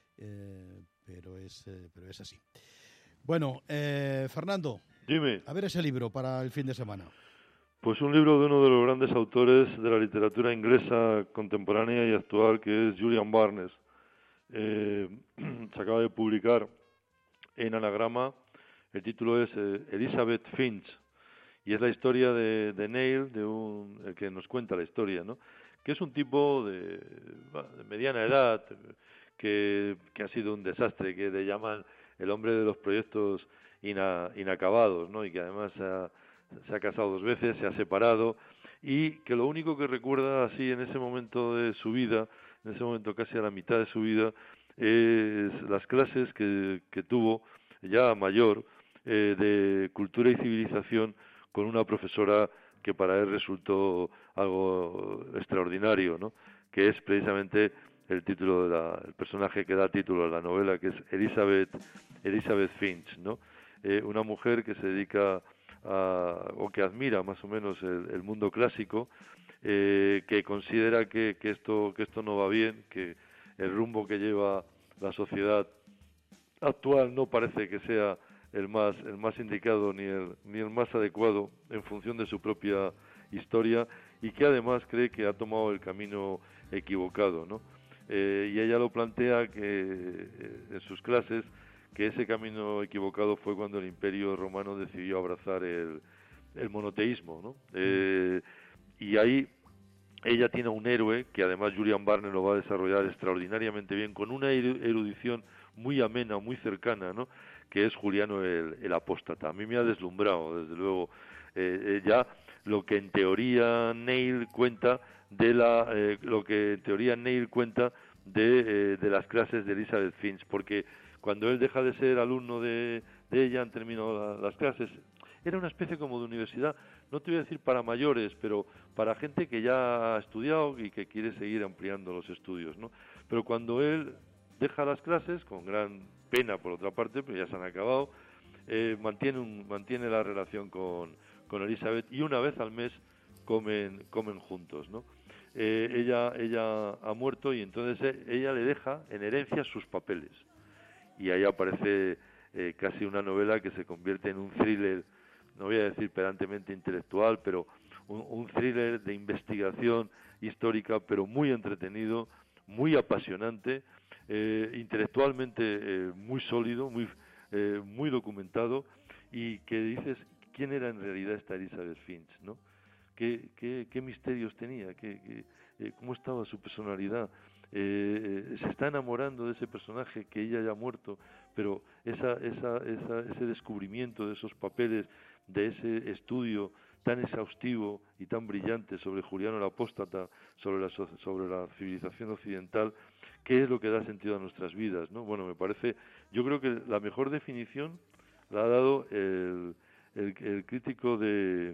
eh, pero, es, eh, pero es así. Bueno, eh, Fernando, dime. A ver ese libro para el fin de semana. Pues un libro de uno de los grandes autores de la literatura inglesa contemporánea y actual, que es Julian Barnes. Eh, se acaba de publicar en Anagrama, el título es eh, Elizabeth Finch, y es la historia de, de Neil, de un, el que nos cuenta la historia, ¿no? Que es un tipo de, de mediana edad, que, que ha sido un desastre, que le llaman el hombre de los proyectos ina, inacabados, ¿no? Y que además se ha, se ha casado dos veces, se ha separado, y que lo único que recuerda así en ese momento de su vida, en ese momento casi a la mitad de su vida, es las clases que, que tuvo ya mayor eh, de cultura y civilización con una profesora que para él resultó algo extraordinario, ¿no? Que es precisamente el título de la, el personaje que da título a la novela, que es Elizabeth Elizabeth Finch, ¿no? Eh, una mujer que se dedica a, o que admira más o menos el, el mundo clásico, eh, que considera que, que esto que esto no va bien, que el rumbo que lleva la sociedad actual no parece que sea el más el más indicado ni el ni el más adecuado en función de su propia historia, y que además cree que ha tomado el camino equivocado, ¿no? Eh, y ella lo plantea que eh, en sus clases, que ese camino equivocado fue cuando el Imperio Romano decidió abrazar el, el monoteísmo, ¿no? Eh, y ahí ella tiene un héroe que además Julian Barnes lo va a desarrollar extraordinariamente bien, con una erudición muy amena, muy cercana, ¿no? Que es Juliano el, el Apóstata. A mí me ha deslumbrado, desde luego, eh, ya lo que en teoría Neil cuenta de la, eh, lo que en teoría Neil cuenta de, eh, de las clases de Elizabeth Finch, porque cuando él deja de ser alumno de, de ella, han terminado la, las clases, era una especie como de universidad, no te voy a decir para mayores, pero para gente que ya ha estudiado y que quiere seguir ampliando los estudios, ¿no? Pero cuando él deja las clases, con gran pena por otra parte, pero ya se han acabado, eh, mantiene un, mantiene la relación con, con Elizabeth, y una vez al mes comen comen juntos, ¿no? Eh, ella ella ha muerto, y entonces eh, ella le deja en herencia sus papeles, y ahí aparece eh, casi una novela que se convierte en un thriller, no voy a decir pedantemente intelectual, pero un, un thriller de investigación histórica, pero muy entretenido, muy apasionante, eh, intelectualmente eh, muy sólido, muy eh, muy documentado, y que dices, ¿quién era en realidad esta Elizabeth Finch, no? ¿Qué, qué, qué misterios tenía? ¿Qué, qué, eh, ¿Cómo estaba su personalidad? Eh, se está enamorando de ese personaje que ella ya ha muerto, pero esa, esa, esa, ese descubrimiento de esos papeles, de ese estudio tan exhaustivo y tan brillante sobre Juliano el Apóstata, sobre la, sobre la civilización occidental, qué es lo que da sentido a nuestras vidas, ¿no? Bueno, me parece, yo creo que la mejor definición la ha dado el, el, el crítico de,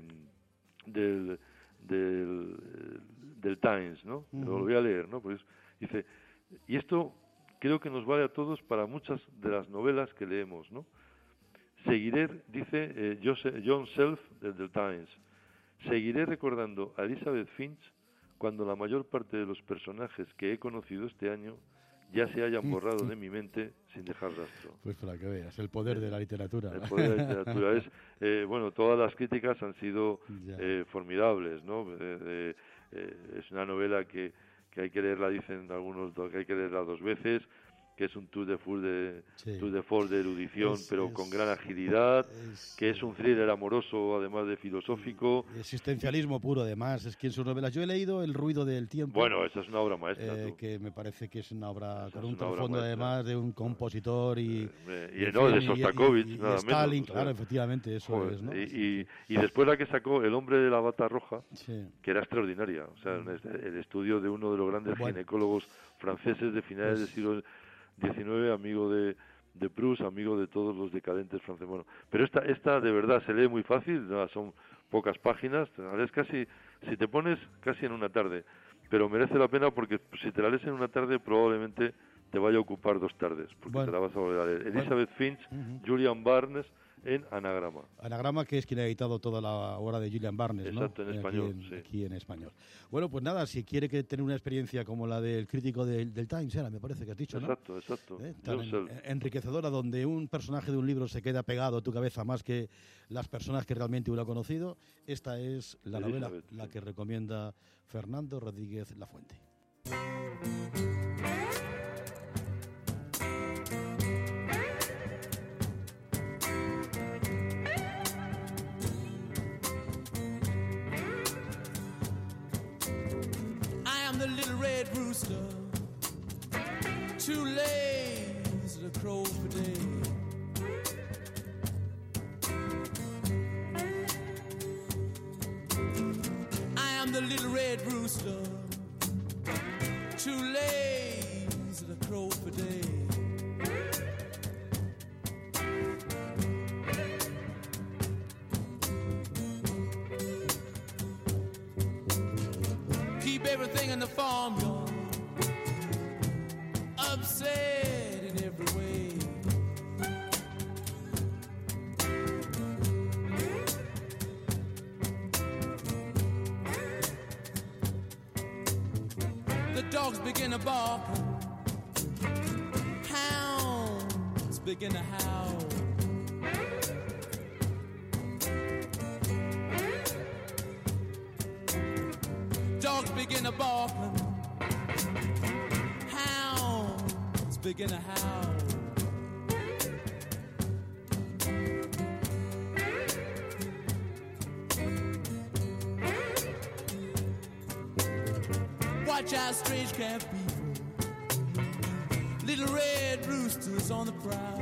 del, del, del Times, ¿no? Uh-huh. Lo voy a leer, ¿no? Pues dice, y esto creo que nos vale a todos para muchas de las novelas que leemos, ¿no? Seguiré, dice eh, John Self del The Times, seguiré recordando a Elizabeth Finch cuando la mayor parte de los personajes que he conocido este año ya se hayan borrado de mi mente sin dejar rastro. Pues para que veas, el poder de la literatura. El poder de la literatura es, eh, bueno, todas las críticas han sido eh, formidables, ¿no? Eh, eh, eh, es una novela que, que hay que leerla, dicen algunos, que hay que leerla dos veces, que es un tour de force de, sí. tour de, force de erudición, es, pero es, con gran agilidad, es, que es un thriller amoroso, además de filosófico. Existencialismo puro, además, es que en sus novelas... Yo he leído El ruido del tiempo. Bueno, esa es una obra maestra. Eh, que me parece que es una obra esa con un trasfondo, además, de un compositor y... Eh, y, y no, de Sostakovich, y, y, y, nada y Stalin, menos. Claro, o sea, efectivamente, eso joder, es, ¿no? Y, y, y después la que sacó El hombre de la bata roja, sí. que era extraordinaria. O sea, mm. el estudio de uno de los grandes bueno. ginecólogos franceses de finales pues, del siglo diecinueve, amigo de, de Proust, amigo de todos los decadentes franceses. Bueno, pero esta, esta de verdad se lee muy fácil, no, son pocas páginas, es casi, si te pones casi en una tarde, pero merece la pena porque si te la lees en una tarde probablemente te vaya a ocupar dos tardes, porque bueno. te la vas a volver a leer. Elizabeth bueno. Finch, uh-huh. Julian Barnes, en Anagrama. Anagrama, que es quien ha editado toda la obra de Julian Barnes, ¿no? Exacto, en español, aquí en, sí. aquí en español. Bueno, pues nada, si quiere que tener una experiencia como la del crítico del, del Times, era, me parece que has dicho, ¿no? Exacto, exacto. ¿Eh? Tan en, enriquecedora, donde un personaje de un libro se queda pegado a tu cabeza más que las personas que realmente uno ha conocido. Esta es la novela, la sí. que recomienda Fernando Rodríguez Lafuente. Too lazy to crow for day. I am the little red rooster. Too lazy to crow for day. Keep everything in the farmyard. Upset in every way. The dogs begin to bark, hounds begin to howl. Dogs begin to bark, begin to howl. Watch out, strange camp people, little red roosters on the prowl.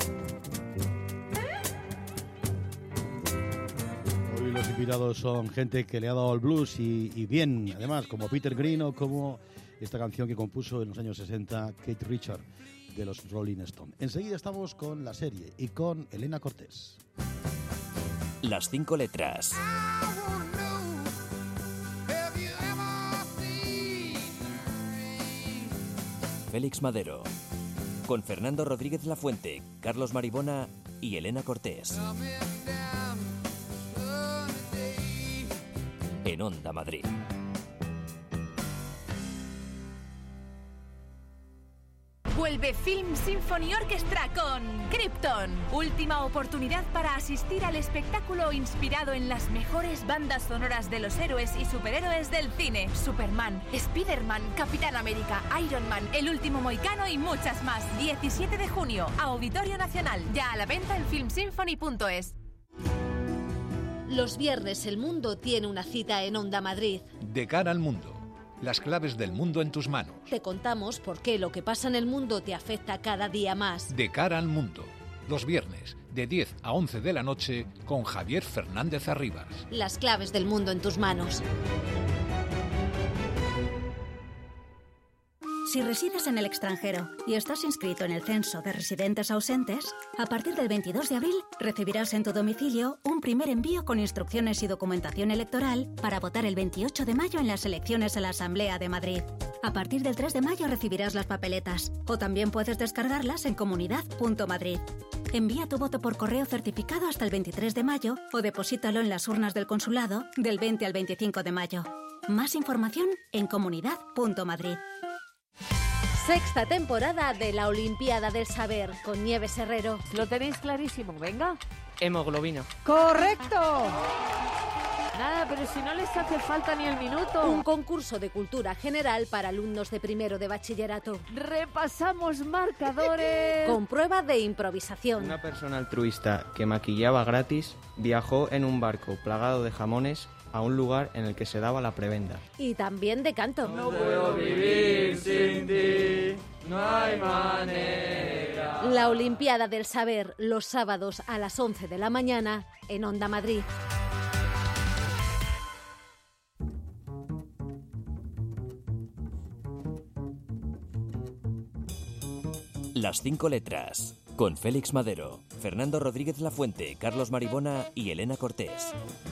Hoy los invitados son gente que le ha dado al blues y, y bien, además, como Peter Green o como esta canción que compuso en los años sesenta Keith Richards de los Rolling Stones. Enseguida estamos con la serie y con Elena Cortés. Las cinco letras. Félix Madero. Con Fernando Rodríguez Lafuente, Carlos Maribona y Elena Cortés. En Onda Madrid. Vuelve Film Symphony Orchestra con Krypton. Última oportunidad para asistir al espectáculo inspirado en las mejores bandas sonoras de los héroes y superhéroes del cine. Superman, Spider-Man, Capitán América, Iron Man, El Último Mohicano y muchas más. diecisiete de junio, Auditorio Nacional. Ya a la venta en film symphony punto es. Los viernes el mundo tiene una cita en Onda Madrid. De cara al mundo. Las claves del mundo en tus manos. Te contamos por qué lo que pasa en el mundo te afecta cada día más. De cara al mundo. los viernes de diez a once de la noche con Javier Fernández Arribas. Las claves del mundo en tus manos. Si resides en el extranjero y estás inscrito en el Censo de Residentes Ausentes, a partir del veintidós de abril recibirás en tu domicilio un primer envío con instrucciones y documentación electoral para votar el veintiocho de mayo en las elecciones a la Asamblea de Madrid. A partir del tres de mayo recibirás las papeletas, o también puedes descargarlas en comunidad punto madrid. Envía tu voto por correo certificado hasta el veintitrés de mayo o deposítalo en las urnas del consulado del veinte al veinticinco de mayo. Más información en comunidad punto madrid. Sexta temporada de la Olimpiada del Saber con Nieves Herrero. Lo tenéis clarísimo, venga. Hemoglobina. ¡Correcto! Nada, pero si no les hace falta ni el minuto. Un concurso de cultura general para alumnos de primero de bachillerato. Repasamos marcadores. Con prueba de improvisación. Una persona altruista que maquillaba gratis viajó en un barco plagado de jamones a un lugar en el que se daba la prebenda. Y también de canto. No puedo vivir sin ti, no hay manera. La Olimpiada del Saber, los sábados a las once de la mañana en Onda Madrid. Las cinco letras, con Félix Madero, Fernando Rodríguez Lafuente, Carlos Maribona y Elena Cortés.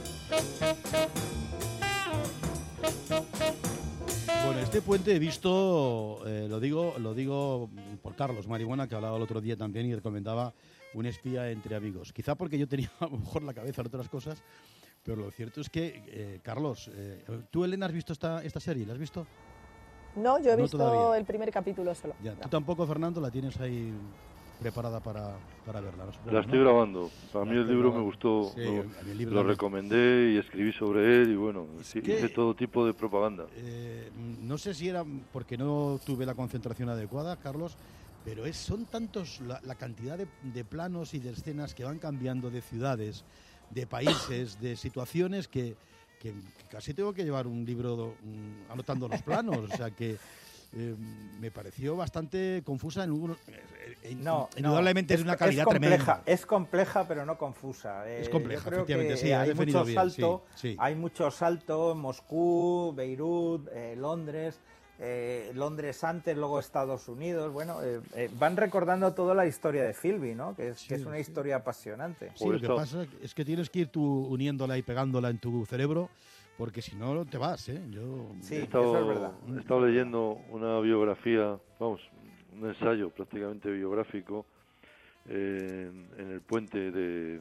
Bueno, este puente he visto, eh, lo digo lo digo por Carlos Maribona, que hablaba el otro día también y recomendaba Un espía entre amigos. Quizá porque yo tenía a lo mejor la cabeza en otras cosas, pero lo cierto es que, eh, Carlos, eh, ¿tú, Elena, has visto esta, esta serie? ¿La has visto? No, yo he No visto todavía. el primer capítulo solo. Ya, No. ¿Tú tampoco, Fernando? ¿La tienes ahí preparada para, para verla? ¿No? La estoy grabando. Para La mí el estoy libro grabando. me gustó, Sí, lo, a mí el libro lo también. recomendé y escribí sobre él y bueno, sí, que- hice todo tipo de propaganda. Eh, no sé si era porque no tuve la concentración adecuada, Carlos, pero es, son tantos la, la cantidad de, de planos y de escenas que van cambiando de ciudades, de países, de situaciones que, que, que casi tengo que llevar un libro mm, anotando los planos, o sea que eh, me pareció bastante confusa en uno, eh, eh, No, indudablemente no, es, una es calidad compleja, tremenda. Es compleja, pero no confusa. Es Eh, compleja, yo creo efectivamente, que sí, has hay definido mucho bien, salto, sí, sí. hay mucho salto, Moscú, Beirut, eh, Londres, eh, Londres antes, luego Estados Unidos, bueno, eh, eh, van recordando toda la historia de Philby, ¿no? Que es, que Sí, es una sí. historia apasionante. Sí, lo que pasa es que tienes que ir tú uniéndola y pegándola en tu cerebro, porque si no te vas, ¿eh? Yo... he, estado, he estado leyendo una biografía, vamos, un ensayo prácticamente biográfico eh, en, en el puente de,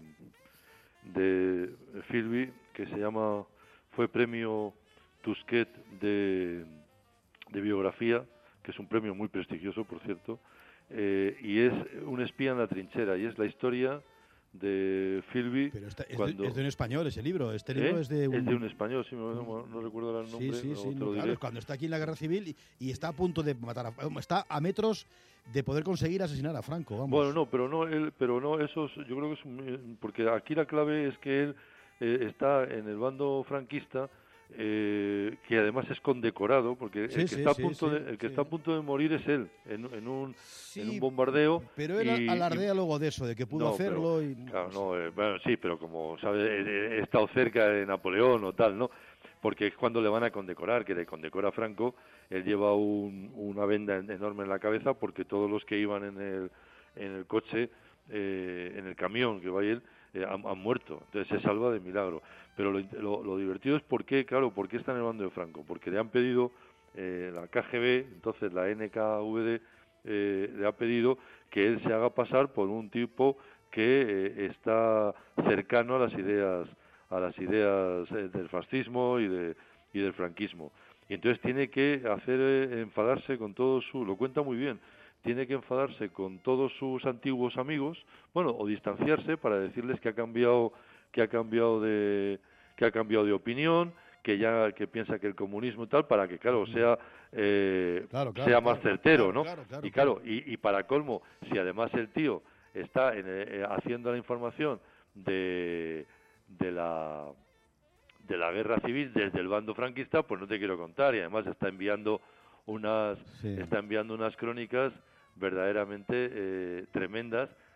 de Philby, que se llama, fue premio Tusquet de, de biografía, que es un premio muy prestigioso, por cierto, eh, y es Un espía en la trinchera, y es la historia de Philby. Pero esta- es, cuando... de, es de un español ese libro. Este ¿Eh? libro es de un... Es de un español, sí, no, no- no recuerdo ahora el nombre. Sí, sí, no sí. te no, lo claro, diré. es cuando está aquí en la guerra civil y, y está a punto de matar a... Está a metros de poder conseguir asesinar a Franco, vamos. Bueno, no, pero no, él, pero no, eso es- yo creo que es un- porque aquí la clave es que él eh, está en el bando franquista, eh, que además es condecorado, porque Sí, el que sí, está a sí, punto sí, de, el que sí. está a punto de morir es él en, en un en un Sí, bombardeo. Pero él y- alardea luego de eso, de que pudo No, hacerlo pero, y... Claro, no, eh, bueno, sí, pero como sabe, he, he estado cerca de Napoleón o tal, ¿no? Porque es cuando le van a condecorar, que le condecora a Franco, él lleva un- una venda en- enorme en la cabeza porque todos los que iban en el, en el coche, eh, en el camión que va él, eh, han, han muerto. Entonces se salva de milagro. Pero lo, lo, lo divertido es por qué, claro, por qué está en el bando de Franco. Porque le han pedido, eh, la K G B, entonces la N K V D, eh, le ha pedido que él se haga pasar por un tipo que eh, está cercano a las ideas a las ideas eh, del fascismo y de y del franquismo, y entonces tiene que hacer eh, enfadarse con todos su, lo cuenta muy bien, tiene que enfadarse con todos sus antiguos amigos, bueno, o distanciarse para decirles que ha cambiado que ha cambiado de que ha cambiado de opinión, que ya que piensa que el comunismo y tal, para que claro sea eh, Claro, claro, sea claro, más certero, claro, ¿no? claro, claro, y claro, y, y para colmo, si además el tío está en, eh, haciendo la información de de la de la guerra civil desde el bando franquista, pues no te quiero contar, y además está enviando unas Sí. está enviando unas crónicas verdaderamente eh, tremendas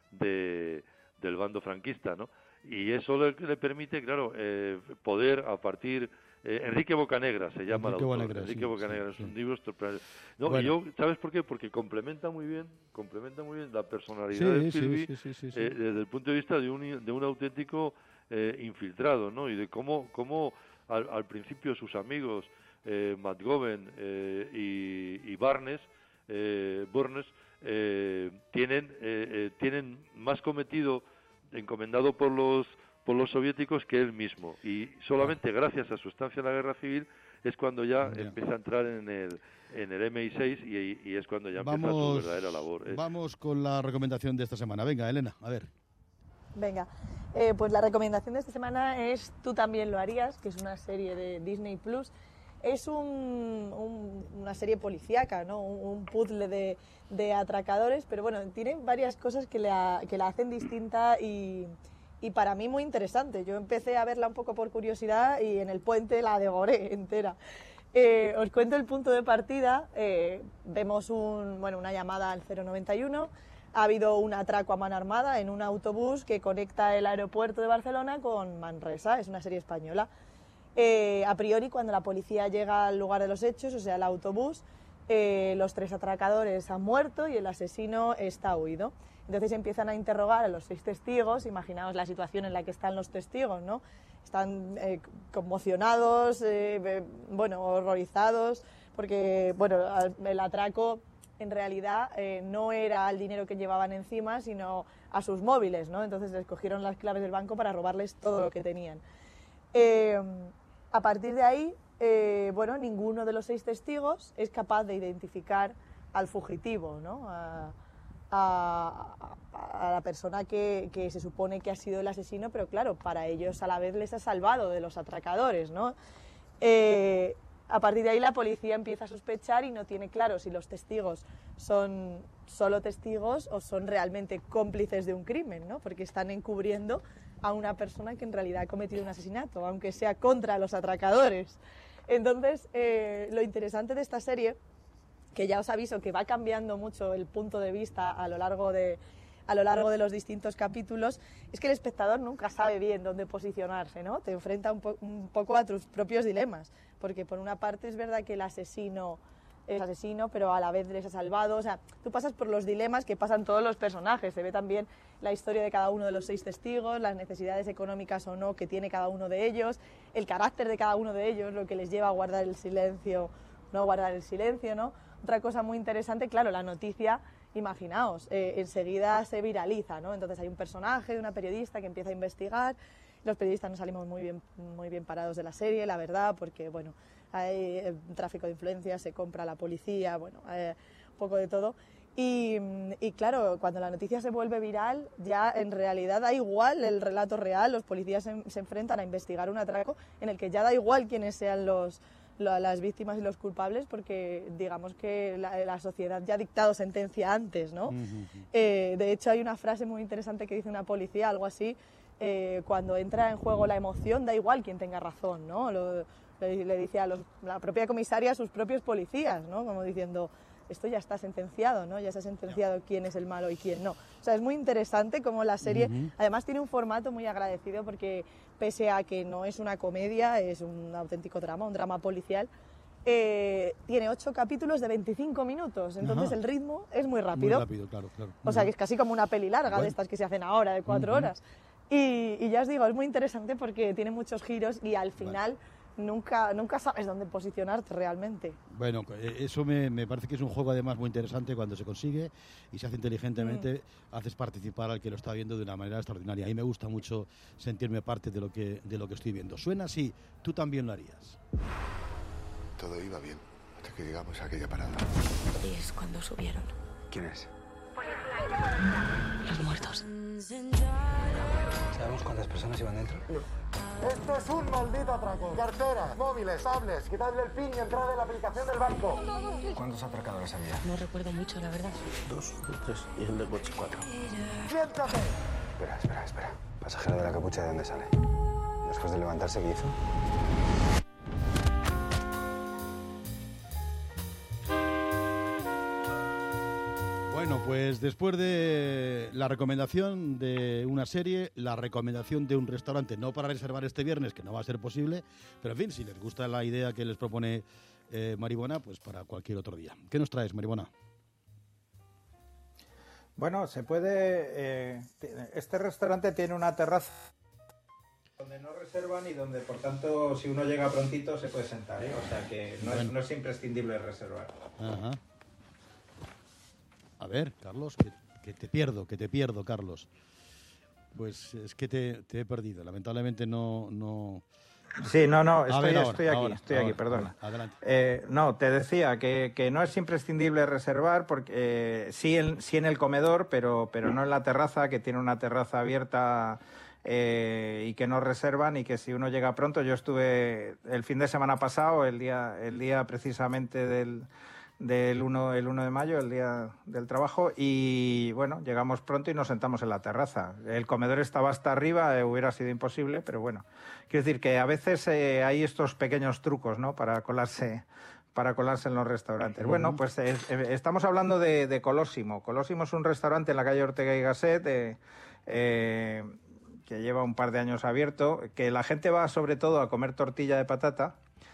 de, del bando franquista, ¿no? Y eso le, le permite, claro, eh, poder a partir... Eh, Enrique Bocanegra se llama Enrique el autor. Bocanegra, Enrique sí, Bocanegra sí, es un sí. libro extraordinario. No, Bueno. y yo, ¿sabes por qué? Porque complementa muy bien, complementa muy bien la personalidad Sí, de sí, Philby sí, sí, sí, sí. eh, desde el punto de vista de un, de un auténtico eh, infiltrado, ¿no? Y de cómo, cómo al, al principio sus amigos, eh, Matt Goven eh, y, y Barnes, eh, Burnes, eh, tienen, eh, eh, tienen más cometido encomendado por los por los soviéticos que él mismo, y solamente gracias a su estancia en la guerra civil es cuando ya Ya. empieza a entrar en el en el M I seis y, y es cuando ya empieza Vamos, su verdadera labor. Es- vamos con la recomendación de esta semana. Venga, Elena, a ver. Venga, eh, pues la recomendación de esta semana es Tú también lo harías, que es una serie de Disney Plus. Es un, un- una serie policíaca, ¿no? Un, un puzzle de, de atracadores, pero bueno, tiene varias cosas que la, que la hacen distinta y, y para mí muy interesante. Yo empecé a verla un poco por curiosidad y en el puente la devoré entera. Eh, os cuento el punto de partida. Eh, vemos un, bueno, una llamada al cero noventa y uno. Ha habido un atraco a mano armada en un autobús que conecta el aeropuerto de Barcelona con Manresa. Es una serie española. Eh, a priori, cuando la policía llega al lugar de los hechos, o sea, el autobús, eh, los tres atracadores han muerto y el asesino está huido. Entonces empiezan a interrogar a los seis testigos. Imaginaos la situación en la que están los testigos, ¿no? Están eh, conmocionados, eh, eh, bueno, horrorizados, porque, bueno, al- el atraco en realidad eh, no era el dinero que llevaban encima, sino a sus móviles, ¿no? Entonces les cogieron las claves del banco para robarles todo lo que tenían. Eh, a partir de ahí, eh, bueno, ninguno de los seis testigos es capaz de identificar al fugitivo, ¿no? A, a- a la persona que, que se supone que ha sido el asesino, pero claro, para ellos a la vez les ha salvado de los atracadores, ¿no? Eh, a partir de ahí la policía empieza a sospechar y no tiene claro si los testigos son solo testigos o son realmente cómplices de un crimen, ¿no? Porque están encubriendo a una persona que en realidad ha cometido un asesinato, aunque sea contra los atracadores. Entonces, eh, lo interesante de esta serie, que ya os aviso que va cambiando mucho el punto de vista a lo largo de, a lo largo de los distintos capítulos, es que el espectador nunca sabe bien dónde posicionarse, ¿no? Te enfrenta un, po- un poco a tus propios dilemas, porque por una parte es verdad que el asesino es asesino, pero a la vez les ha salvado. O sea, tú pasas por los dilemas que pasan todos los personajes. Se ve también la historia de cada uno de los seis testigos, las necesidades económicas o no que tiene cada uno de ellos, el carácter de cada uno de ellos, lo que les lleva a guardar el silencio, no guardar el silencio, ¿no? Otra cosa muy interesante, claro, la noticia, imaginaos, eh, enseguida se viraliza, ¿no? Entonces hay un personaje, una periodista que empieza a investigar. Los periodistas no salimos muy bien, muy bien parados de la serie, la verdad, porque, bueno, hay eh, tráfico de influencias, se compra a la policía, bueno, eh, un poco de todo. Y, y claro, cuando la noticia se vuelve viral, ya en realidad da igual el relato real, los policías se, se enfrentan a investigar un atraco en el que ya da igual quiénes sean los, lo- las víctimas y los culpables, porque digamos que la, la sociedad ya ha dictado sentencia antes, ¿no? Eh, de hecho, hay una frase muy interesante que dice una policía, algo así, eh, cuando entra en juego la emoción, da igual quién tenga razón, ¿no? Lo- le, le dice a los- la propia comisaria a sus propios policías, ¿no? Como diciendo, esto ya está sentenciado, ¿no? Ya se ha sentenciado quién es el malo y quién no. O sea, es muy interesante cómo la serie, Ujú. además tiene un formato muy agradecido porque pese a que no es una comedia, es un auténtico drama, un drama policial, eh, tiene ocho capítulos de veinticinco minutos, entonces Ajá. el ritmo es muy Muy rápido. rápido, claro, claro. O sea, que es casi como una peli larga Bueno. de estas que se hacen ahora, de cuatro Ujú. horas. Y, y ya os digo, es muy interesante porque tiene muchos giros y al final nunca, nunca sabes dónde posicionarte realmente. Bueno, eh, eso me, me parece que es un juego además muy interesante cuando se consigue y se hace inteligentemente, haces participar al que lo está viendo de una manera extraordinaria. A mí me gusta mucho sentirme parte de lo que, de lo que estoy viendo. Suena así, tú también lo harías. Todo iba bien, hasta que llegamos a aquella parada. Y es cuando subieron. ¿Quién es? Los muertos. ¿Sabemos cuántas personas iban dentro? Esto es un maldito atraco. Carteras, móviles, tablets, quitadle el pin y entrad en la aplicación del banco. ¿Cuántos atracadores había? No recuerdo mucho, la verdad. Dos, tres y el del coche cuatro. ¡Siéntate! Espera, espera, espera. Pasajero de la capucha, ¿de dónde sale? Después de levantarse, ¿qué hizo? Bueno, pues Pues después de la recomendación de una serie, la recomendación de un restaurante, no para reservar este viernes, que no va a ser posible, pero en fin, si les gusta la idea que les propone eh, Maribona, pues para cualquier otro día. ¿Qué nos traes, Maribona? Bueno, se puede... Eh, este restaurante tiene una terraza donde no reservan y donde, por tanto, si uno llega prontito se puede sentar, ¿eh? O sea que no, bueno. es, no es imprescindible reservar. Ajá. A ver, Carlos, que, que te pierdo, que te pierdo, Carlos. Pues es que te, te he perdido. Lamentablemente no... no... Sí, no, no, estoy, ver, ahora, estoy aquí, ahora, estoy ahora, aquí, perdona. Adelante. Eh, no, te decía que, que no es imprescindible reservar, porque eh, sí, en, sí en el comedor, pero, pero no en la terraza, que tiene una terraza abierta eh, y que no reservan, y que si uno llega pronto, yo estuve el fin de semana pasado, el día, el día precisamente del... del uno, el uno de mayo, el día del trabajo, y bueno, llegamos pronto y nos sentamos en la terraza. El comedor estaba hasta arriba, eh, hubiera sido imposible, pero bueno. Quiero decir que a veces eh, hay estos pequeños trucos, ¿no?, para colarse para colarse en los restaurantes. Uh-huh. Bueno, pues eh, eh, estamos hablando de, de Colosimo. Colosimo es un restaurante en la calle Ortega y Gasset, eh, eh, que lleva un par de años abierto, que la gente va sobre todo a comer tortilla de patata,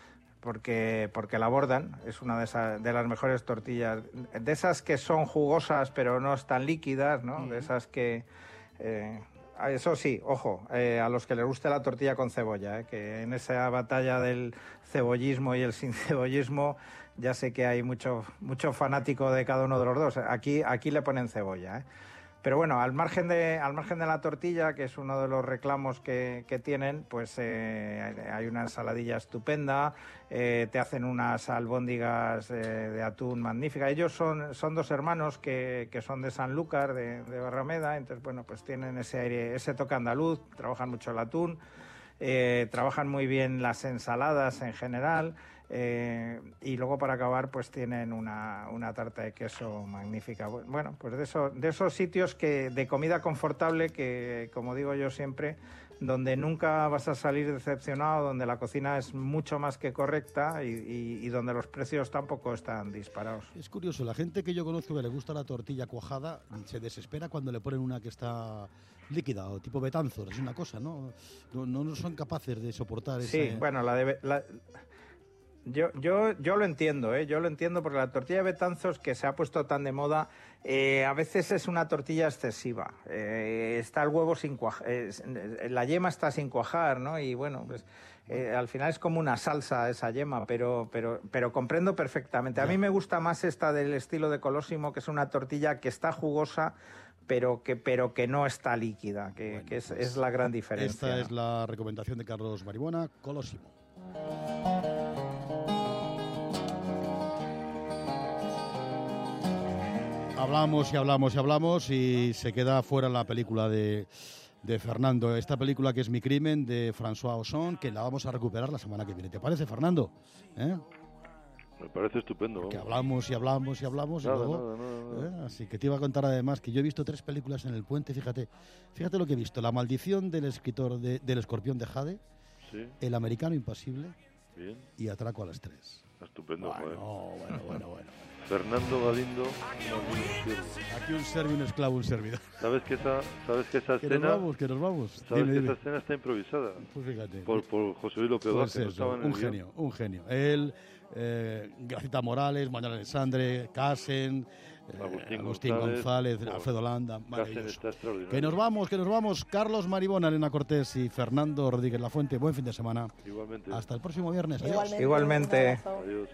porque porque la abordan, es una de esas de las mejores tortillas, de esas que son jugosas pero no están líquidas, ¿no? Uh-huh. De esas que eh, eso sí, ojo, eh, a los que les guste la tortilla con cebolla, eh, que en esa batalla del cebollismo y el sin cebollismo ya sé que hay mucho mucho fanático de cada uno de los dos. Aquí aquí le ponen cebolla, ¿eh? Pero bueno, al margen de al margen de la tortilla, que es uno de los reclamos que, que tienen, pues eh, hay una ensaladilla estupenda, eh, te hacen unas albóndigas eh, de atún magníficas. Ellos son, son dos hermanos que, que son de Sanlúcar, de, de Barrameda, entonces bueno, pues tienen ese aire, ese toque andaluz, trabajan mucho el atún, eh, trabajan muy bien las ensaladas en general. Eh, y luego para acabar pues tienen una, una tarta de queso magnífica. Bueno, pues de, eso, de esos sitios que de comida confortable que, como digo yo siempre, donde nunca vas a salir decepcionado, donde la cocina es mucho más que correcta y, y, y donde los precios tampoco están disparados. Es curioso, la gente que yo conozco que le gusta la tortilla cuajada se desespera cuando le ponen una que está líquida o tipo Betanzos, es una cosa, ¿no? No, no son capaces de soportar sí, ese... bueno, la de... La... Yo, yo, yo lo entiendo, ¿eh? Yo lo entiendo porque la tortilla de Betanzos, que se ha puesto tan de moda, eh, a veces es una tortilla excesiva. Eh, está el huevo sin cuajar, eh, la yema está sin cuajar, ¿no? Y bueno, pues eh, al final es como una salsa esa yema, pero, pero, pero comprendo perfectamente. A mí me gusta más esta del estilo de Colosimo, que es una tortilla que está jugosa, pero que, pero que no está líquida, que, bueno, que es, pues es la gran diferencia. Esta ¿no? es la recomendación de Carlos Maribona, Colosimo. Hablamos y hablamos y hablamos y se queda fuera la película de, de Fernando. Esta película que es Mi crimen, de François Ozon, que la vamos a recuperar la semana que viene. ¿Te parece, Fernando? ¿Eh? Me parece estupendo. Que hablamos y hablamos y hablamos. Nada, y luego, nada, nada, nada. ¿eh? Así que te iba a contar además que yo he visto tres películas en el puente, fíjate. Fíjate lo que he visto. La maldición del escritor de, del escorpión de Jade, sí. El americano impasible. Bien. Y Atraco a las tres. Estupendo, bueno, joder. Bueno, bueno, bueno. Fernando Galindo. Aquí un serbio, un esclavo, un servidor. ¿Sabes que esa, sabes que esa que escena... nos vamos, que nos vamos. ¿Sabes dime, que dime. esa escena está improvisada? Pues fíjate. Por, por José Luis López Pues Vázquez, eso, no estaba en un el genio, guión. un genio. Él, eh, Gracita Morales, Manuel Alessandre, Casen, eh, Agustín, Agustín González, González Alfredo Landa. Casen está extraordinario. Que nos vamos, que nos vamos. Carlos Maribona, Elena Cortés y Fernando Rodríguez Lafuente. Buen fin de semana. Igualmente. Hasta el próximo viernes. Adiós. Igualmente. Igualmente. Adiós.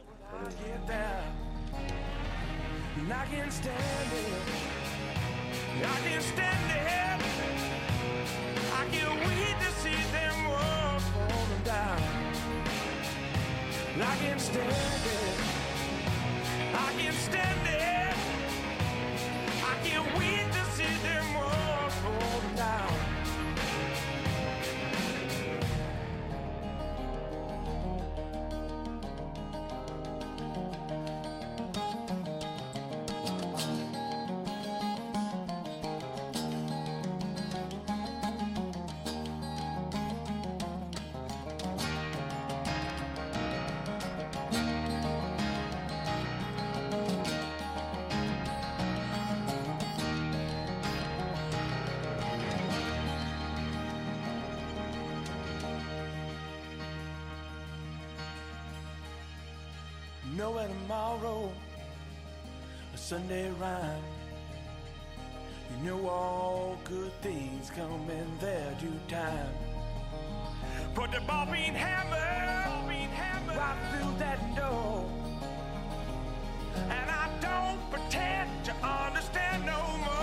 And I can't stand it. I can't stand it. I can't wait to see them walls falling down. And I can't stand it. I can't stand it. I can't wait to see them walls falling down. know where tomorrow, a Sunday rhyme. You know all good things come in their due time. Put the ball being hammer, being hammer right through that door. And I don't pretend to understand no more.